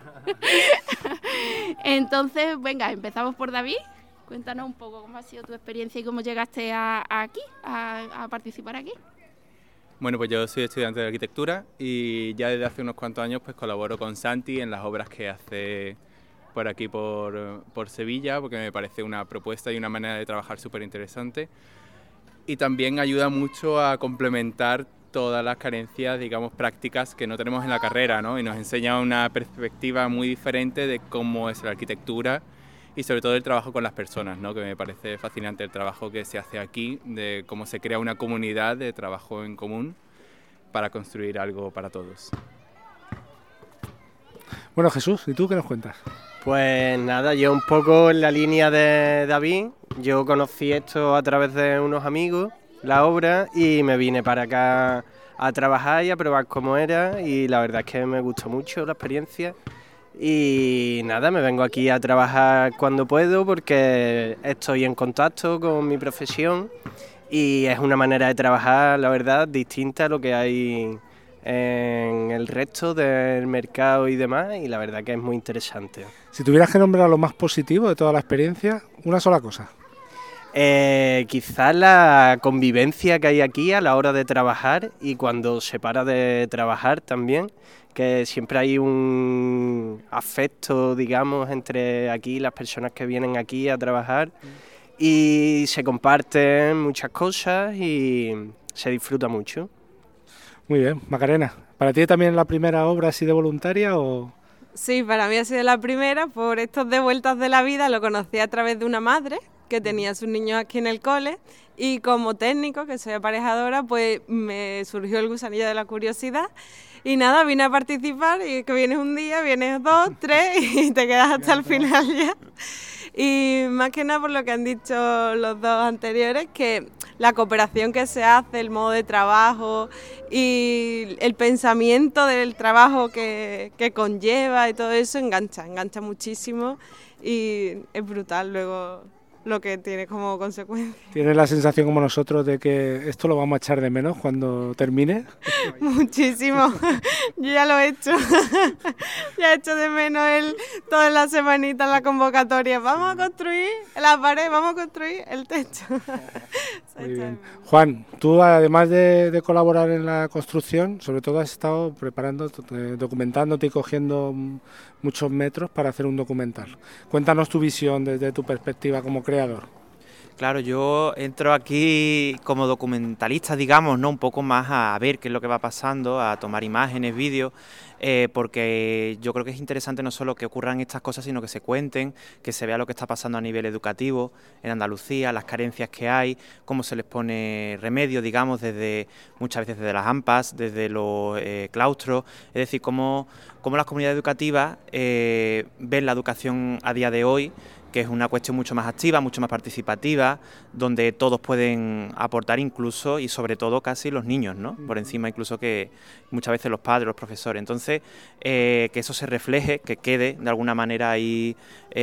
Entonces, venga, empezamos por David. Cuéntanos un poco cómo ha sido tu experiencia y cómo llegaste a, a aquí, a, a participar aquí. Bueno, pues yo soy estudiante de arquitectura y ya desde hace unos cuantos años pues colaboro con Santi en las obras que hace por aquí por, por Sevilla, porque me parece una propuesta y una manera de trabajar súper interesante. Y también ayuda mucho a complementar todas las carencias, digamos, prácticas que no tenemos en la carrera, ¿no? Y nos enseña una perspectiva muy diferente de cómo es la arquitectura y sobre todo el trabajo con las personas, ¿no? Que me parece fascinante el trabajo que se hace aquí, de cómo se crea una comunidad de trabajo en común para construir algo para todos. Bueno, Jesús, ¿y tú qué nos cuentas? Pues nada, yo un poco en la línea de David. Yo conocí esto a través de unos amigos, la obra, y me vine para acá a trabajar y a probar cómo era, y la verdad es que me gustó mucho la experiencia. Y nada, me vengo aquí a trabajar cuando puedo porque estoy en contacto con mi profesión y es una manera de trabajar, la verdad, distinta a lo que hay en el resto del mercado y demás, y la verdad que es muy interesante. Si tuvieras que nombrar lo más positivo de toda la experiencia, una sola cosa. Eh, quizás la convivencia que hay aquí a la hora de trabajar y cuando se para de trabajar también, que siempre hay un afecto, digamos, entre aquí las personas que vienen aquí a trabajar y se comparten muchas cosas y se disfruta mucho. Muy bien, Macarena, ¿para ti también la primera obra así de voluntaria o...? Sí, para mí ha sido la primera, por estos de vueltas de la vida, lo conocí a través de una madre que tenía a sus niños aquí en el cole y como técnico, que soy aparejadora, pues me surgió el gusanillo de la curiosidad y nada, vine a participar y que vienes un día, vienes dos, tres y te quedas hasta el final ya. Y más que nada por lo que han dicho los dos anteriores, que la cooperación que se hace, el modo de trabajo y el pensamiento del trabajo que, que conlleva y todo eso engancha, engancha muchísimo y es brutal luego lo que tiene como consecuencia. ¿Tienes la sensación como nosotros de que esto lo vamos a echar de menos cuando termine? Muchísimo, yo ya lo he hecho, ya he hecho de menos el toda la semanita en la convocatoria, vamos a construir la pared, vamos a construir el techo. Muy bien. Juan, tú además de, de colaborar en la construcción, sobre todo has estado preparando, eh, documentándote y cogiendo muchos metros para hacer un documental. Cuéntanos tu visión desde tu perspectiva como creador. Claro, yo entro aquí como documentalista, digamos, ¿no? Un poco más a ver qué es lo que va pasando, a tomar imágenes, vídeos, eh, porque yo creo que es interesante no solo que ocurran estas cosas, sino que se cuenten, que se vea lo que está pasando a nivel educativo en Andalucía, las carencias que hay, cómo se les pone remedio, digamos, desde muchas veces desde las AMPAs, desde los eh, claustros, es decir, cómo, cómo las comunidades educativas eh, ven la educación a día de hoy, que es una cuestión mucho más activa, mucho más participativa, donde todos pueden aportar incluso y sobre todo casi los niños, ¿no? Por encima incluso que muchas veces los padres, los profesores. Entonces, eh, que eso se refleje, que quede de alguna manera ahí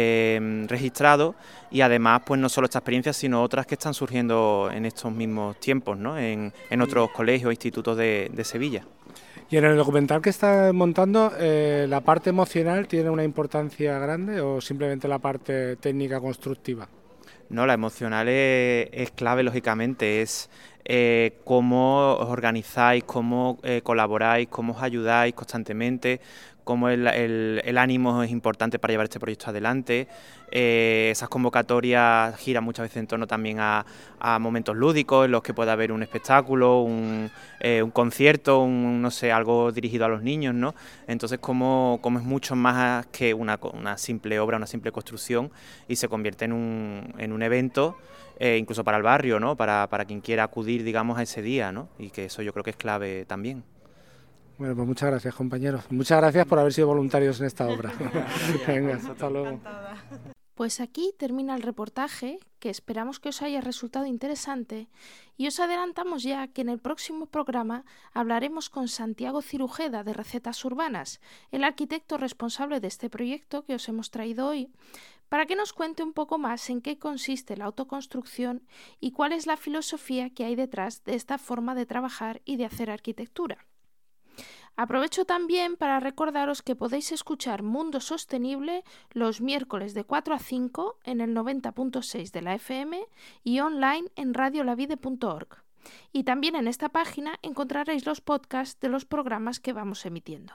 eh, registrado y además pues no solo esta experiencia, sino otras que están surgiendo en estos mismos tiempos, ¿no? En, en otros colegios e institutos de, de Sevilla. Y en el documental que está montando, eh, ¿la parte emocional tiene una importancia grande o simplemente la parte técnica constructiva? No, la emocional es, es clave, lógicamente, es eh, cómo os organizáis, cómo eh, colaboráis, cómo os ayudáis constantemente, cómo el, el, el ánimo es importante para llevar este proyecto adelante. Eh, esas convocatorias giran muchas veces en torno también a, a momentos lúdicos en los que pueda haber un espectáculo, un, eh, un concierto, un, no sé, algo dirigido a los niños, ¿no? Entonces, como, como es mucho más que una, una simple obra, una simple construcción y se convierte en un, en un evento, eh, incluso para el barrio, ¿no? Para, para quien quiera acudir, digamos, a ese día, ¿no? Y que eso yo creo que es clave también. Bueno, pues muchas gracias, compañeros. Muchas gracias por haber sido voluntarios en esta obra. Venga, hasta luego. Pues aquí termina el reportaje, que esperamos que os haya resultado interesante, y os adelantamos ya que en el próximo programa hablaremos con Santiago Cirujeda de Recetas Urbanas, el arquitecto responsable de este proyecto que os hemos traído hoy, para que nos cuente un poco más en qué consiste la autoconstrucción y cuál es la filosofía que hay detrás de esta forma de trabajar y de hacer arquitectura. Aprovecho también para recordaros que podéis escuchar Mundo Sostenible los miércoles de cuatro a cinco en el noventa punto seis de la F M y online en radio lavide punto org. Y también en esta página encontraréis los podcasts de los programas que vamos emitiendo.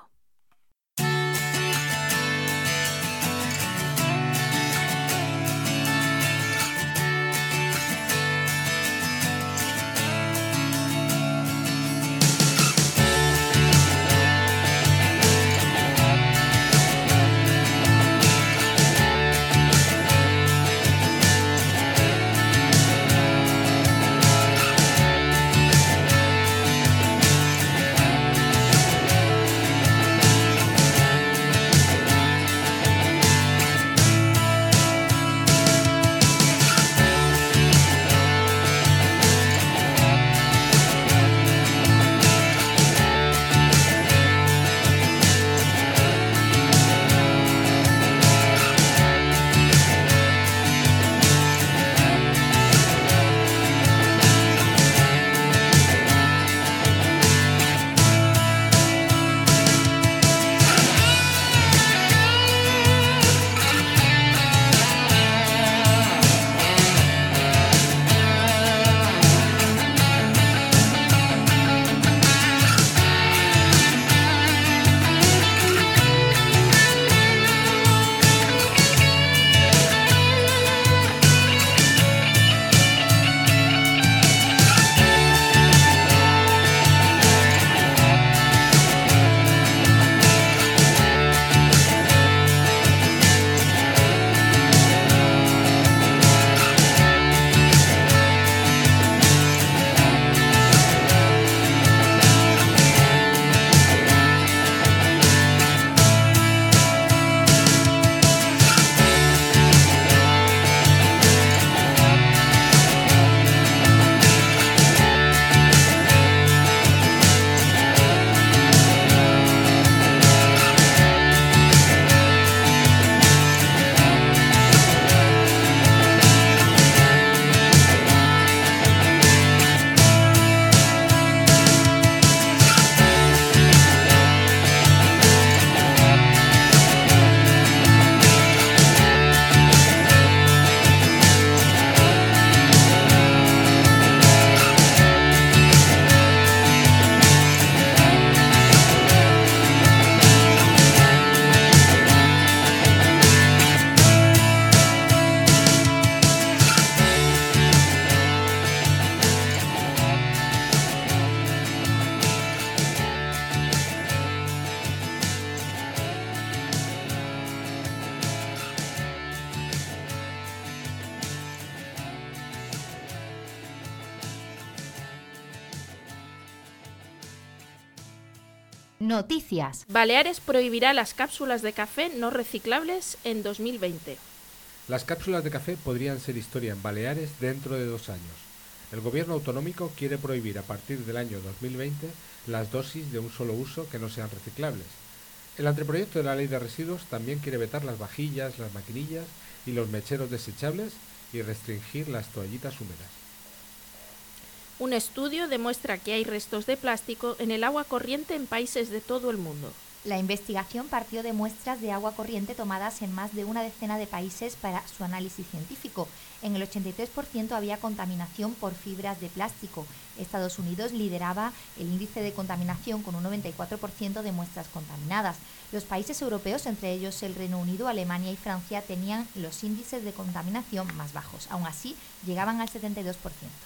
Noticias. Baleares prohibirá las cápsulas de café no reciclables en dos mil veinte. Las cápsulas de café podrían ser historia en Baleares dentro de dos años. El gobierno autonómico quiere prohibir a partir del año dos mil veinte las dosis de un solo uso que no sean reciclables. El anteproyecto de la Ley de Residuos también quiere vetar las vajillas, las maquinillas y los mecheros desechables y restringir las toallitas húmedas. Un estudio demuestra que hay restos de plástico en el agua corriente en países de todo el mundo. La investigación partió de muestras de agua corriente tomadas en más de una decena de países para su análisis científico. En el ochenta y tres por ciento había contaminación por fibras de plástico. Estados Unidos lideraba el índice de contaminación con un noventa y cuatro por ciento de muestras contaminadas. Los países europeos, entre ellos el Reino Unido, Alemania y Francia, tenían los índices de contaminación más bajos. Aún así, llegaban al setenta y dos por ciento.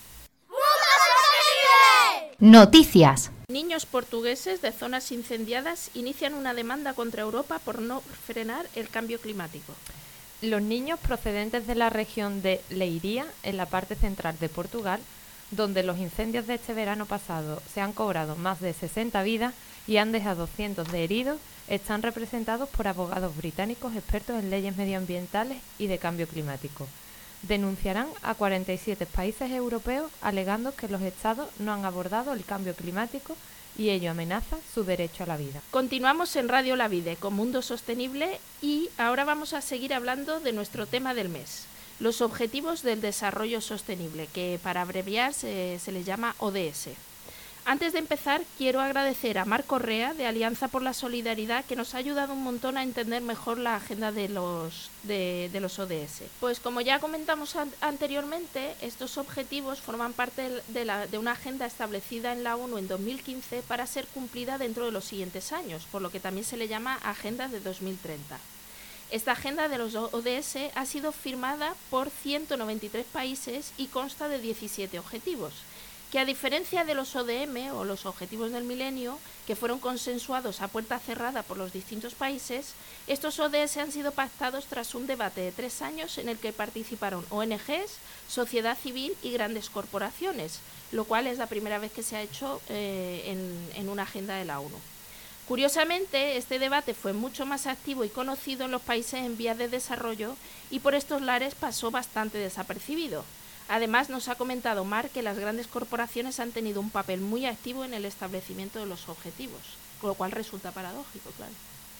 Noticias. Niños portugueses de zonas incendiadas inician una demanda contra Europa por no frenar el cambio climático. Los niños procedentes de la región de Leiria, en la parte central de Portugal, donde los incendios de este verano pasado se han cobrado más de sesenta vidas y han dejado cientos de heridos, están representados por abogados británicos expertos en leyes medioambientales y de cambio climático. Denunciarán a cuarenta y siete países europeos alegando que los estados no han abordado el cambio climático y ello amenaza su derecho a la vida. Continuamos en Radio La Vide con Mundo Sostenible y ahora vamos a seguir hablando de nuestro tema del mes, los Objetivos del Desarrollo Sostenible, que para abreviar se, se les llama O D S. Antes de empezar, quiero agradecer a Mar Correa, de Alianza por la Solidaridad, que nos ha ayudado un montón a entender mejor la agenda de los, de, de los O D S. Pues como ya comentamos an- anteriormente, estos objetivos forman parte de, la, de una agenda establecida en la ONU en dos mil quince para ser cumplida dentro de los siguientes años, por lo que también se le llama Agenda de dos mil treinta. Esta agenda de los O D S ha sido firmada por ciento noventa y tres países y consta de diecisiete objetivos, que a diferencia de los O D M o los Objetivos del Milenio, que fueron consensuados a puerta cerrada por los distintos países, estos O D S han sido pactados tras un debate de tres años en el que participaron O N Ges, sociedad civil y grandes corporaciones, lo cual es la primera vez que se ha hecho eh, en, en una agenda de la ONU. Curiosamente, este debate fue mucho más activo y conocido en los países en vías de desarrollo y por estos lares pasó bastante desapercibido. Además, nos ha comentado Mar que las grandes corporaciones han tenido un papel muy activo en el establecimiento de los objetivos, con lo cual resulta paradójico, claro.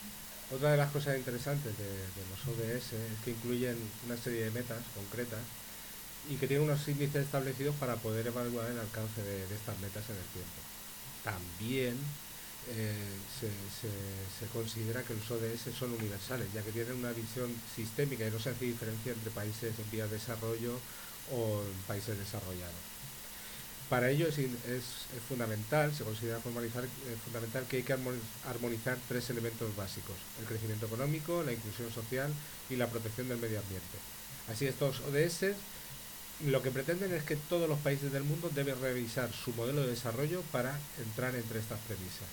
Otra de las cosas interesantes de, de los O D S es que incluyen una serie de metas concretas y que tienen unos índices establecidos para poder evaluar el alcance de, de estas metas en el tiempo. También eh, se, se, se considera que los O D S son universales, ya que tienen una visión sistémica y no se hace diferencia entre países en vías de desarrollo o en países desarrollados. Para ello es, es, es fundamental, se considera formalizar, eh, fundamental que hay que armonizar tres elementos básicos: el crecimiento económico, la inclusión social y la protección del medio ambiente. Así, estos O D S lo que pretenden es que todos los países del mundo deben revisar su modelo de desarrollo para entrar entre estas premisas.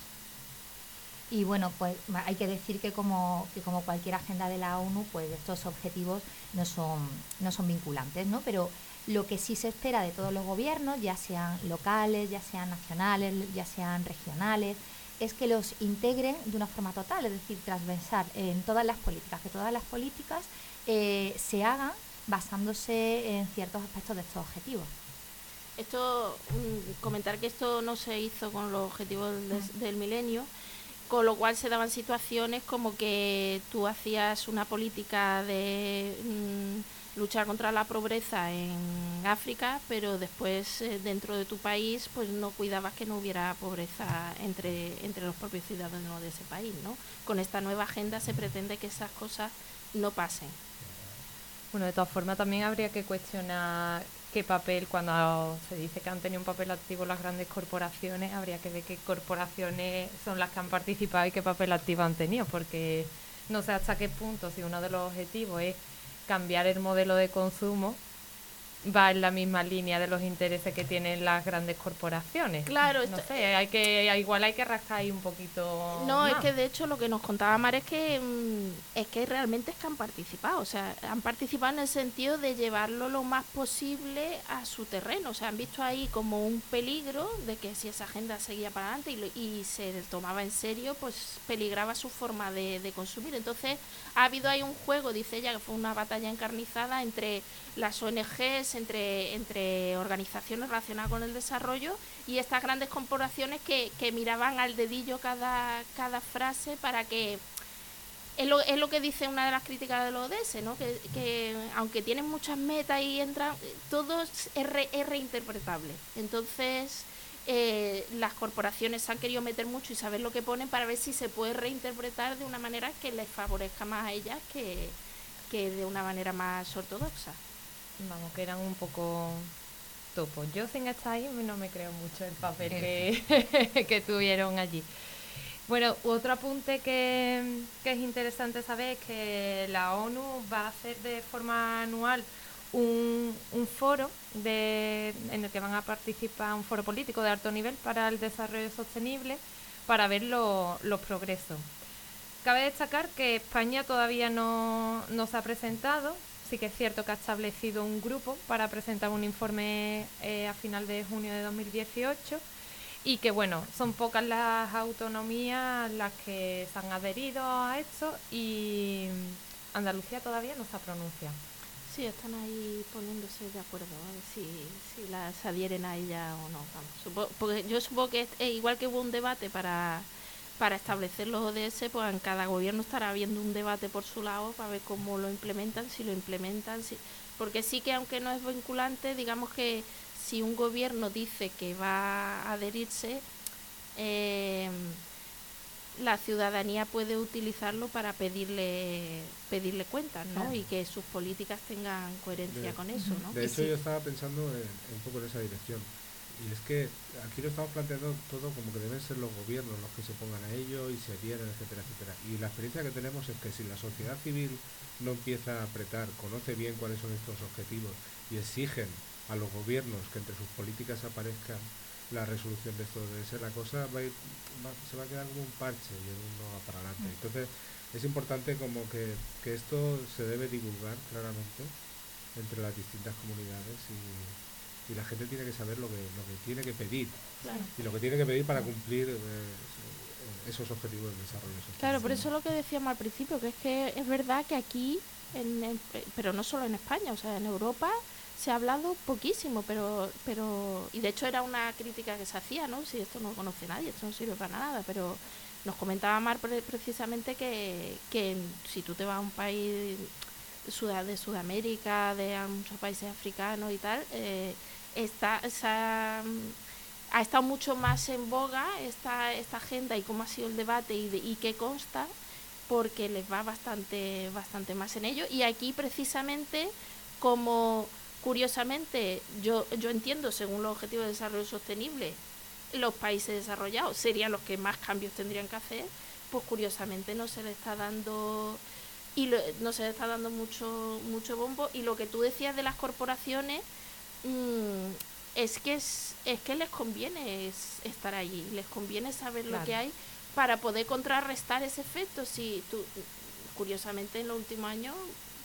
Y bueno, pues hay que decir que como, que como cualquier agenda de la ONU, pues estos objetivos no son, no son vinculantes, ¿no? Pero lo que sí se espera de todos los gobiernos, ya sean locales, ya sean nacionales, ya sean regionales, es que los integren de una forma total, es decir, transversal en todas las políticas, que todas las políticas eh, se hagan basándose en ciertos aspectos de estos objetivos. Esto, um, comentar que esto no se hizo con los objetivos del, del milenio, con lo cual se daban situaciones como que tú hacías una política de mmm, luchar contra la pobreza en África, pero después eh, dentro de tu país pues no cuidabas que no hubiera pobreza entre, entre los propios ciudadanos de ese país, ¿no? Con esta nueva agenda se pretende que esas cosas no pasen. Bueno, de todas formas también habría que cuestionar qué papel, cuando se dice que han tenido un papel activo las grandes corporaciones, habría que ver qué corporaciones son las que han participado y qué papel activo han tenido, porque no sé hasta qué punto, si uno de los objetivos es cambiar el modelo de consumo, va en la misma línea de los intereses que tienen las grandes corporaciones. Claro, no esto, sé, hay que igual hay que rascar ahí un poquito. No, más. es que de hecho lo que nos contaba Mar es que mmm, es que realmente es que han participado, o sea, han participado en el sentido de llevarlo lo más posible a su terreno, o sea, han visto ahí como un peligro de que si esa agenda seguía para adelante y, lo, y se tomaba en serio, pues peligraba su forma de, de consumir. Entonces ha habido ahí un juego, dice ella, que fue una batalla encarnizada entre las O N Ges, entre, entre organizaciones relacionadas con el desarrollo y estas grandes corporaciones que, que miraban al dedillo cada, cada frase para que... Es lo, es lo que dice una de las críticas de los O D S, ¿no? que, que aunque tienen muchas metas y entran, todo es, re, es reinterpretable. Entonces, eh, las corporaciones se han querido meter mucho y saber lo que ponen para ver si se puede reinterpretar de una manera que les favorezca más a ellas que, que de una manera más ortodoxa. Vamos, que eran un poco topos. Yo sin estar ahí no me creo mucho el papel que, que tuvieron allí. Bueno, otro apunte que, que es interesante saber es que la ONU va a hacer de forma anual un, un foro de, en el que van a participar, un foro político de alto nivel para el desarrollo sostenible, para ver lo, los progresos. Cabe destacar que España todavía no, no se ha presentado. Sí que es cierto que ha establecido un grupo para presentar un informe eh, a final de junio de dos mil dieciocho y que, bueno, son pocas las autonomías las que se han adherido a esto y Andalucía todavía no se ha pronunciado. Sí, están ahí poniéndose de acuerdo a ver si, si las adhieren a ella o no. Vamos, supongo, porque yo supongo que es, igual que hubo un debate para... para establecer los O D S, pues en cada gobierno estará habiendo un debate por su lado para ver cómo lo implementan, si lo implementan, si, porque sí que aunque no es vinculante, digamos que si un gobierno dice que va a adherirse, eh, la ciudadanía puede utilizarlo para pedirle pedirle cuentas, ¿no? Claro. Y que sus políticas tengan coherencia De, con eso, ¿no? De Y hecho, sí. yo estaba pensando en, en un poco en esa dirección. Y es que aquí lo estamos planteando todo como que deben ser los gobiernos los que se pongan a ello y se adhieran, etcétera, etcétera. Y la experiencia que tenemos es que si la sociedad civil no empieza a apretar, conoce bien cuáles son estos objetivos y exigen a los gobiernos que entre sus políticas aparezcan la resolución de esto de ser, la cosa va a ir, va, se va a quedar como un parche y no va para adelante. Entonces es importante como que, que esto se debe divulgar claramente entre las distintas comunidades y y la gente tiene que saber lo que lo que tiene que pedir, Claro. y lo que tiene que pedir para cumplir eh, esos objetivos de desarrollo sostenible. Claro, por eso es lo que decíamos al principio, que es que es verdad que aquí, en, en, pero no solo en España, o sea, en Europa se ha hablado poquísimo, pero pero y de hecho era una crítica que se hacía, ¿no? Si esto no lo conoce nadie, esto no sirve para nada, pero nos comentaba Mar pre precisamente que, que si tú te vas a un país de Sudamérica, de muchos países africanos y tal, eh, está, esa, ha estado mucho más en boga esta, esta agenda y cómo ha sido el debate y, de, y qué consta, porque les va bastante, bastante más en ello. Y aquí precisamente, como curiosamente yo, yo entiendo, según los Objetivos de Desarrollo Sostenible, los países desarrollados serían los que más cambios tendrían que hacer, pues curiosamente no se le está dando... y lo, no se le está dando mucho mucho bombo. Y lo que tú decías de las corporaciones, mmm, es que es, es que les conviene es estar allí, les conviene saber Claro. lo que hay para poder contrarrestar ese efecto. Si tú, curiosamente en los últimos años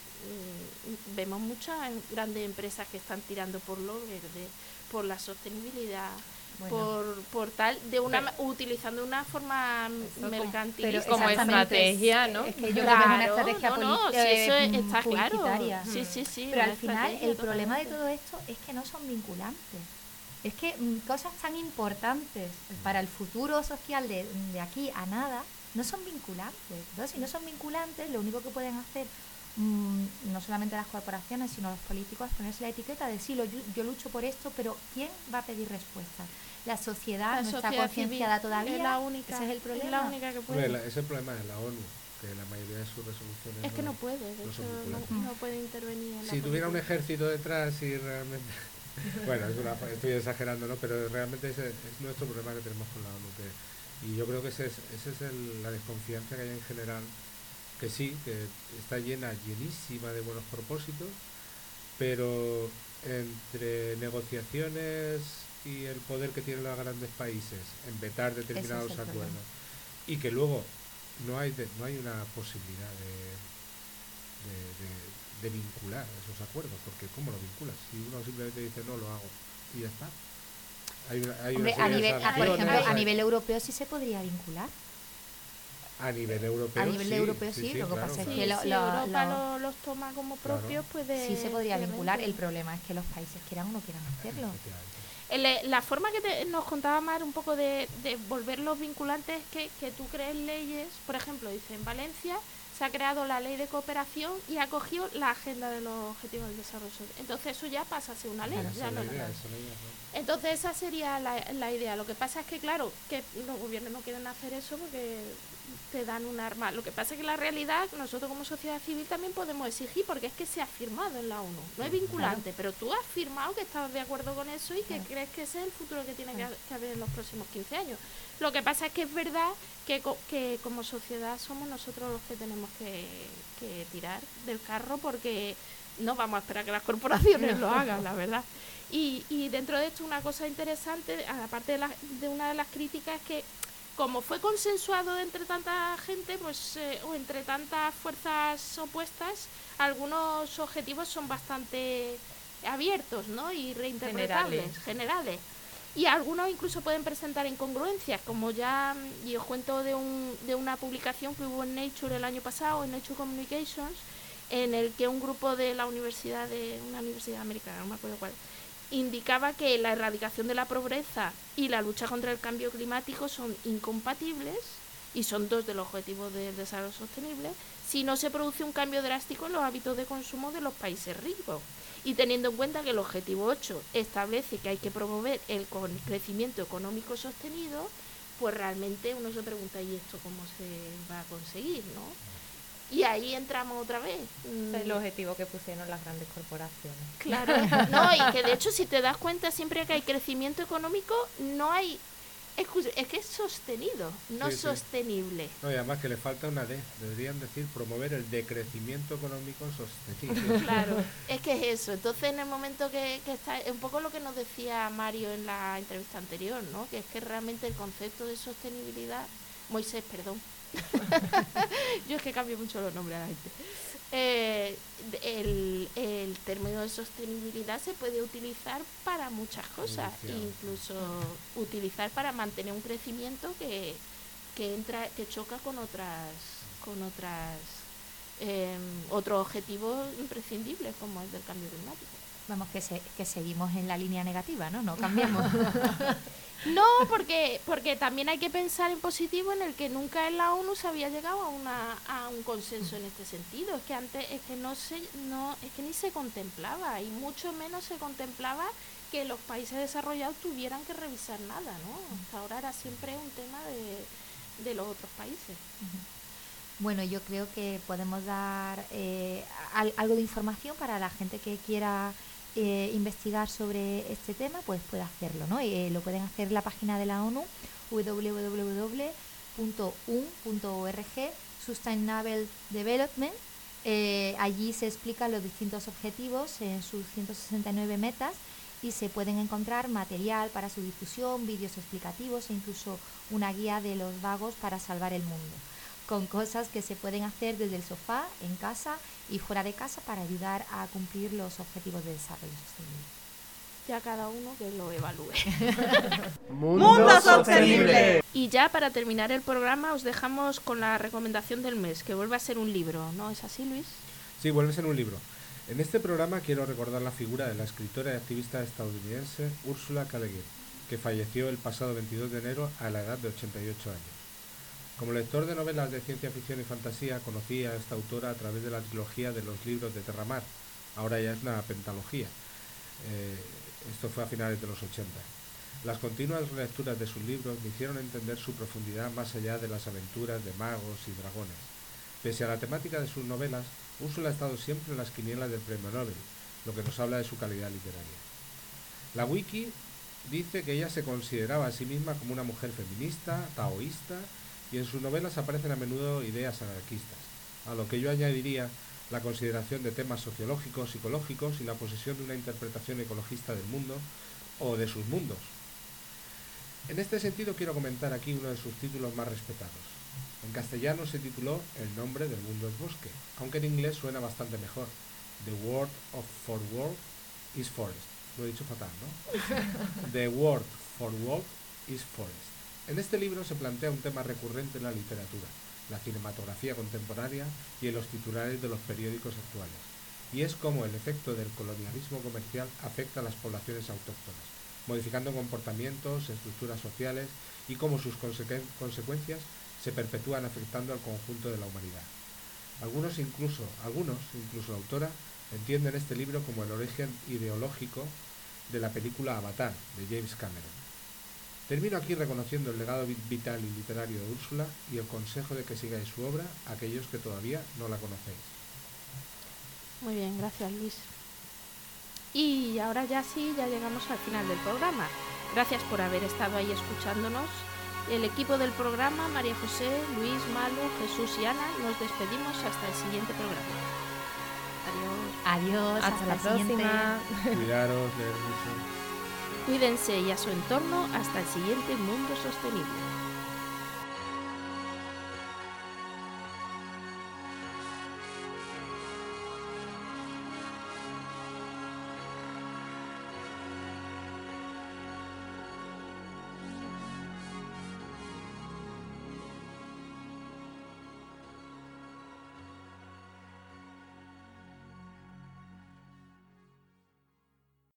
mmm, vemos muchas grandes empresas que están tirando por lo verde, por la sostenibilidad, Bueno. por, por tal, de una Pero- utilizando una forma mercantilista. pero como estrategia, ¿no? Es que yo creo que es una Claro, estrategia no, no, poli- si eso eh, es- está claro. publicitaria. Sí, sí, sí, Pero una al final estrategia el problema de totalmente. todo esto es que no son vinculantes. Es que mm, cosas tan importantes para el futuro social de, de aquí a nada no son vinculantes. Entonces, si no son vinculantes, lo único que pueden hacer mm, no solamente las corporaciones, sino los políticos, es ponerse la etiqueta de sí, lo, yo lucho por esto, pero ¿quién va a pedir respuestas? La sociedad La no está sociedad concienciada civil todavía. es la única, ese es el es problema. la única que Hombre, puede. la- ese es el problema de la ONU, que la mayoría de sus resoluciones Es que no puede, de no hecho, son no, vinculantes. no puede intervenir en la Si tuviera un política. ejército detrás y realmente... bueno, es una, estoy exagerando, ¿no? Pero realmente ese es nuestro problema que tenemos con la ONU. Que, y yo creo que ese es, ese es el, la desconfianza que hay en general, que sí, que está llena, llenísima de buenos propósitos, pero entre negociaciones y el poder que tienen los grandes países en vetar determinados Ese es el acuerdos problema. y que luego no hay de- no hay una posibilidad de, de, de- de vincular esos acuerdos, porque ¿cómo lo vinculas? Si uno simplemente dice no lo hago y ya está. Hay una, hay Hombre, una a serie de nivel, a- por sanciones, ejemplo, a hay- nivel europeo sí se podría vincular. a nivel europeo A nivel sí, europeo sí, lo que claro, pasa es claro. que lo- si lo- Europa lo- lo- los toma como Claro. propios, puede... sí se podría obviamente. vincular. El problema es que los países quieran o no quieran hacerlo. El- eh, la forma que te- nos contaba Mar un poco de, de volverlos vinculantes es que, que tú crees leyes, por ejemplo, dice en Valencia se ha creado la ley de cooperación y ha cogido la agenda de los objetivos del desarrollo sostenible. Entonces eso ya pasa a ser una ley. Esa ya es la no es idea, nada. esa es la idea, ¿no? Entonces esa sería la, la idea. Lo que pasa es que, claro, que los gobiernos no quieren hacer eso porque te dan un arma. Lo que pasa es que la realidad, nosotros como sociedad civil también podemos exigir, porque es que se ha firmado en la ONU. No es vinculante, Claro. pero tú has firmado que estás de acuerdo con eso y que Claro. crees que ese es el futuro que tiene que, ha- que haber en los próximos quince años. Lo que pasa es que es verdad que, co- que como sociedad somos nosotros los que tenemos que, que tirar del carro, porque no vamos a esperar que las corporaciones lo hagan, la verdad. Y, y dentro de esto una cosa interesante, aparte de, la- de una de las críticas, es que como fue consensuado entre tanta gente, pues eh, o entre tantas fuerzas opuestas, algunos objetivos son bastante abiertos, ¿no? Y reinterpretables, Generales. generales. Y algunos incluso pueden presentar incongruencias, como ya, mm, y os cuento de, un, de una publicación que hubo en Nature el año pasado, en Nature Communications, en el que un grupo de la universidad, de una universidad americana, no me acuerdo cuál, indicaba que la erradicación de la pobreza y la lucha contra el cambio climático son incompatibles y son dos de los objetivos del desarrollo sostenible si no se produce un cambio drástico en los hábitos de consumo de los países ricos. Y teniendo en cuenta que el objetivo ocho establece que hay que promover el con- crecimiento económico sostenido, pues realmente uno se pregunta, ¿y esto cómo se va a conseguir, no? Y ahí entramos otra vez. Mm, Es el objetivo que pusieron las grandes corporaciones. Claro, no, y que de hecho si te das cuenta siempre que hay crecimiento económico no hay, escucha, es que es sostenido, no Sí, sí. sostenible. No, y además que le falta una D, deberían decir promover el decrecimiento económico sostenible. Claro, es que es eso. Entonces en el momento que, que está, es un poco lo que nos decía Mario en la entrevista anterior, ¿no? Que es que realmente el concepto de sostenibilidad, Moisés, perdón. Yo es que cambio mucho los nombres a la gente. Eh, el, el término de sostenibilidad se puede utilizar para muchas cosas, Evolución. incluso utilizar para mantener un crecimiento que, que entra, que choca con otras, con otras eh, otros objetivos imprescindibles como el del cambio climático. Vamos, que, se, que seguimos en la línea negativa, ¿no? No cambiamos. No, porque porque también hay que pensar en positivo, en el que nunca en la ONU se había llegado a una a un consenso en este sentido. Es que antes es que no se no es que ni se contemplaba y mucho menos se contemplaba que los países desarrollados tuvieran que revisar nada, ¿no? Hasta ahora era siempre un tema de, de los otros países. Bueno, yo creo que podemos dar eh, al- algo de información para la gente que quiera eh, investigar sobre este tema, pues puede hacerlo, ¿no? Eh, lo pueden hacer en la página de la ONU, doble u doble u doble u punto u n punto org, Sustainable Development. Eh, allí se explican los distintos objetivos en sus ciento sesenta y nueve metas y se pueden encontrar material para su difusión, vídeos explicativos e incluso una guía de los vagos para salvar el mundo, con cosas que se pueden hacer desde el sofá, en casa y fuera de casa para ayudar a cumplir los objetivos de desarrollo sostenible. Ya cada uno que lo evalúe. ¡Mundo sostenible! Y ya para terminar el programa os dejamos con la recomendación del mes, que vuelve a ser un libro, ¿no es así, Luis? Sí, vuelve a ser un libro. En este programa quiero recordar la figura de la escritora y activista estadounidense Ursula K. Le Guin, que falleció el pasado veintidós de enero a la edad de ochenta y ocho años. Como lector de novelas de ciencia ficción y fantasía, conocí a esta autora a través de la trilogía de los libros de Terramar. Ahora ya es una pentalogía. Eh, esto fue a finales de los ochenta. Las continuas relecturas de sus libros me hicieron entender su profundidad más allá de las aventuras de magos y dragones. Pese a la temática de sus novelas, Úrsula ha estado siempre en las quinielas del Premio Nobel, lo que nos habla de su calidad literaria. La wiki dice que ella se consideraba a sí misma como una mujer feminista, taoísta, y en sus novelas aparecen a menudo ideas anarquistas, a lo que yo añadiría la consideración de temas sociológicos, psicológicos y la posesión de una interpretación ecologista del mundo o de sus mundos. En este sentido quiero comentar aquí uno de sus títulos más respetados. En castellano se tituló El nombre del mundo es bosque, aunque en inglés suena bastante mejor. The word of for world is forest. Lo he dicho fatal, ¿no? The word for world is forest. En este libro se plantea un tema recurrente en la literatura, la cinematografía contemporánea y en los titulares de los periódicos actuales, y es cómo el efecto del colonialismo comercial afecta a las poblaciones autóctonas, modificando comportamientos, estructuras sociales y cómo sus consecu- consecuencias se perpetúan afectando al conjunto de la humanidad. Algunos incluso, algunos, incluso la autora, entienden este libro como el origen ideológico de la película Avatar, de James Cameron. Termino aquí reconociendo el legado vital y literario de Úrsula y el consejo de que sigáis su obra a aquellos que todavía no la conocéis. Muy bien, gracias Luis. Y ahora ya sí, ya llegamos al final del programa. Gracias por haber estado ahí escuchándonos. El equipo del programa, María José, Luis, Malu, Jesús y Ana, nos despedimos hasta el siguiente programa. Adiós, hasta, hasta la el siguiente. próxima. Cuidaros, leer mucho. Cuídense y a su entorno hasta el siguiente Mundo Sostenible.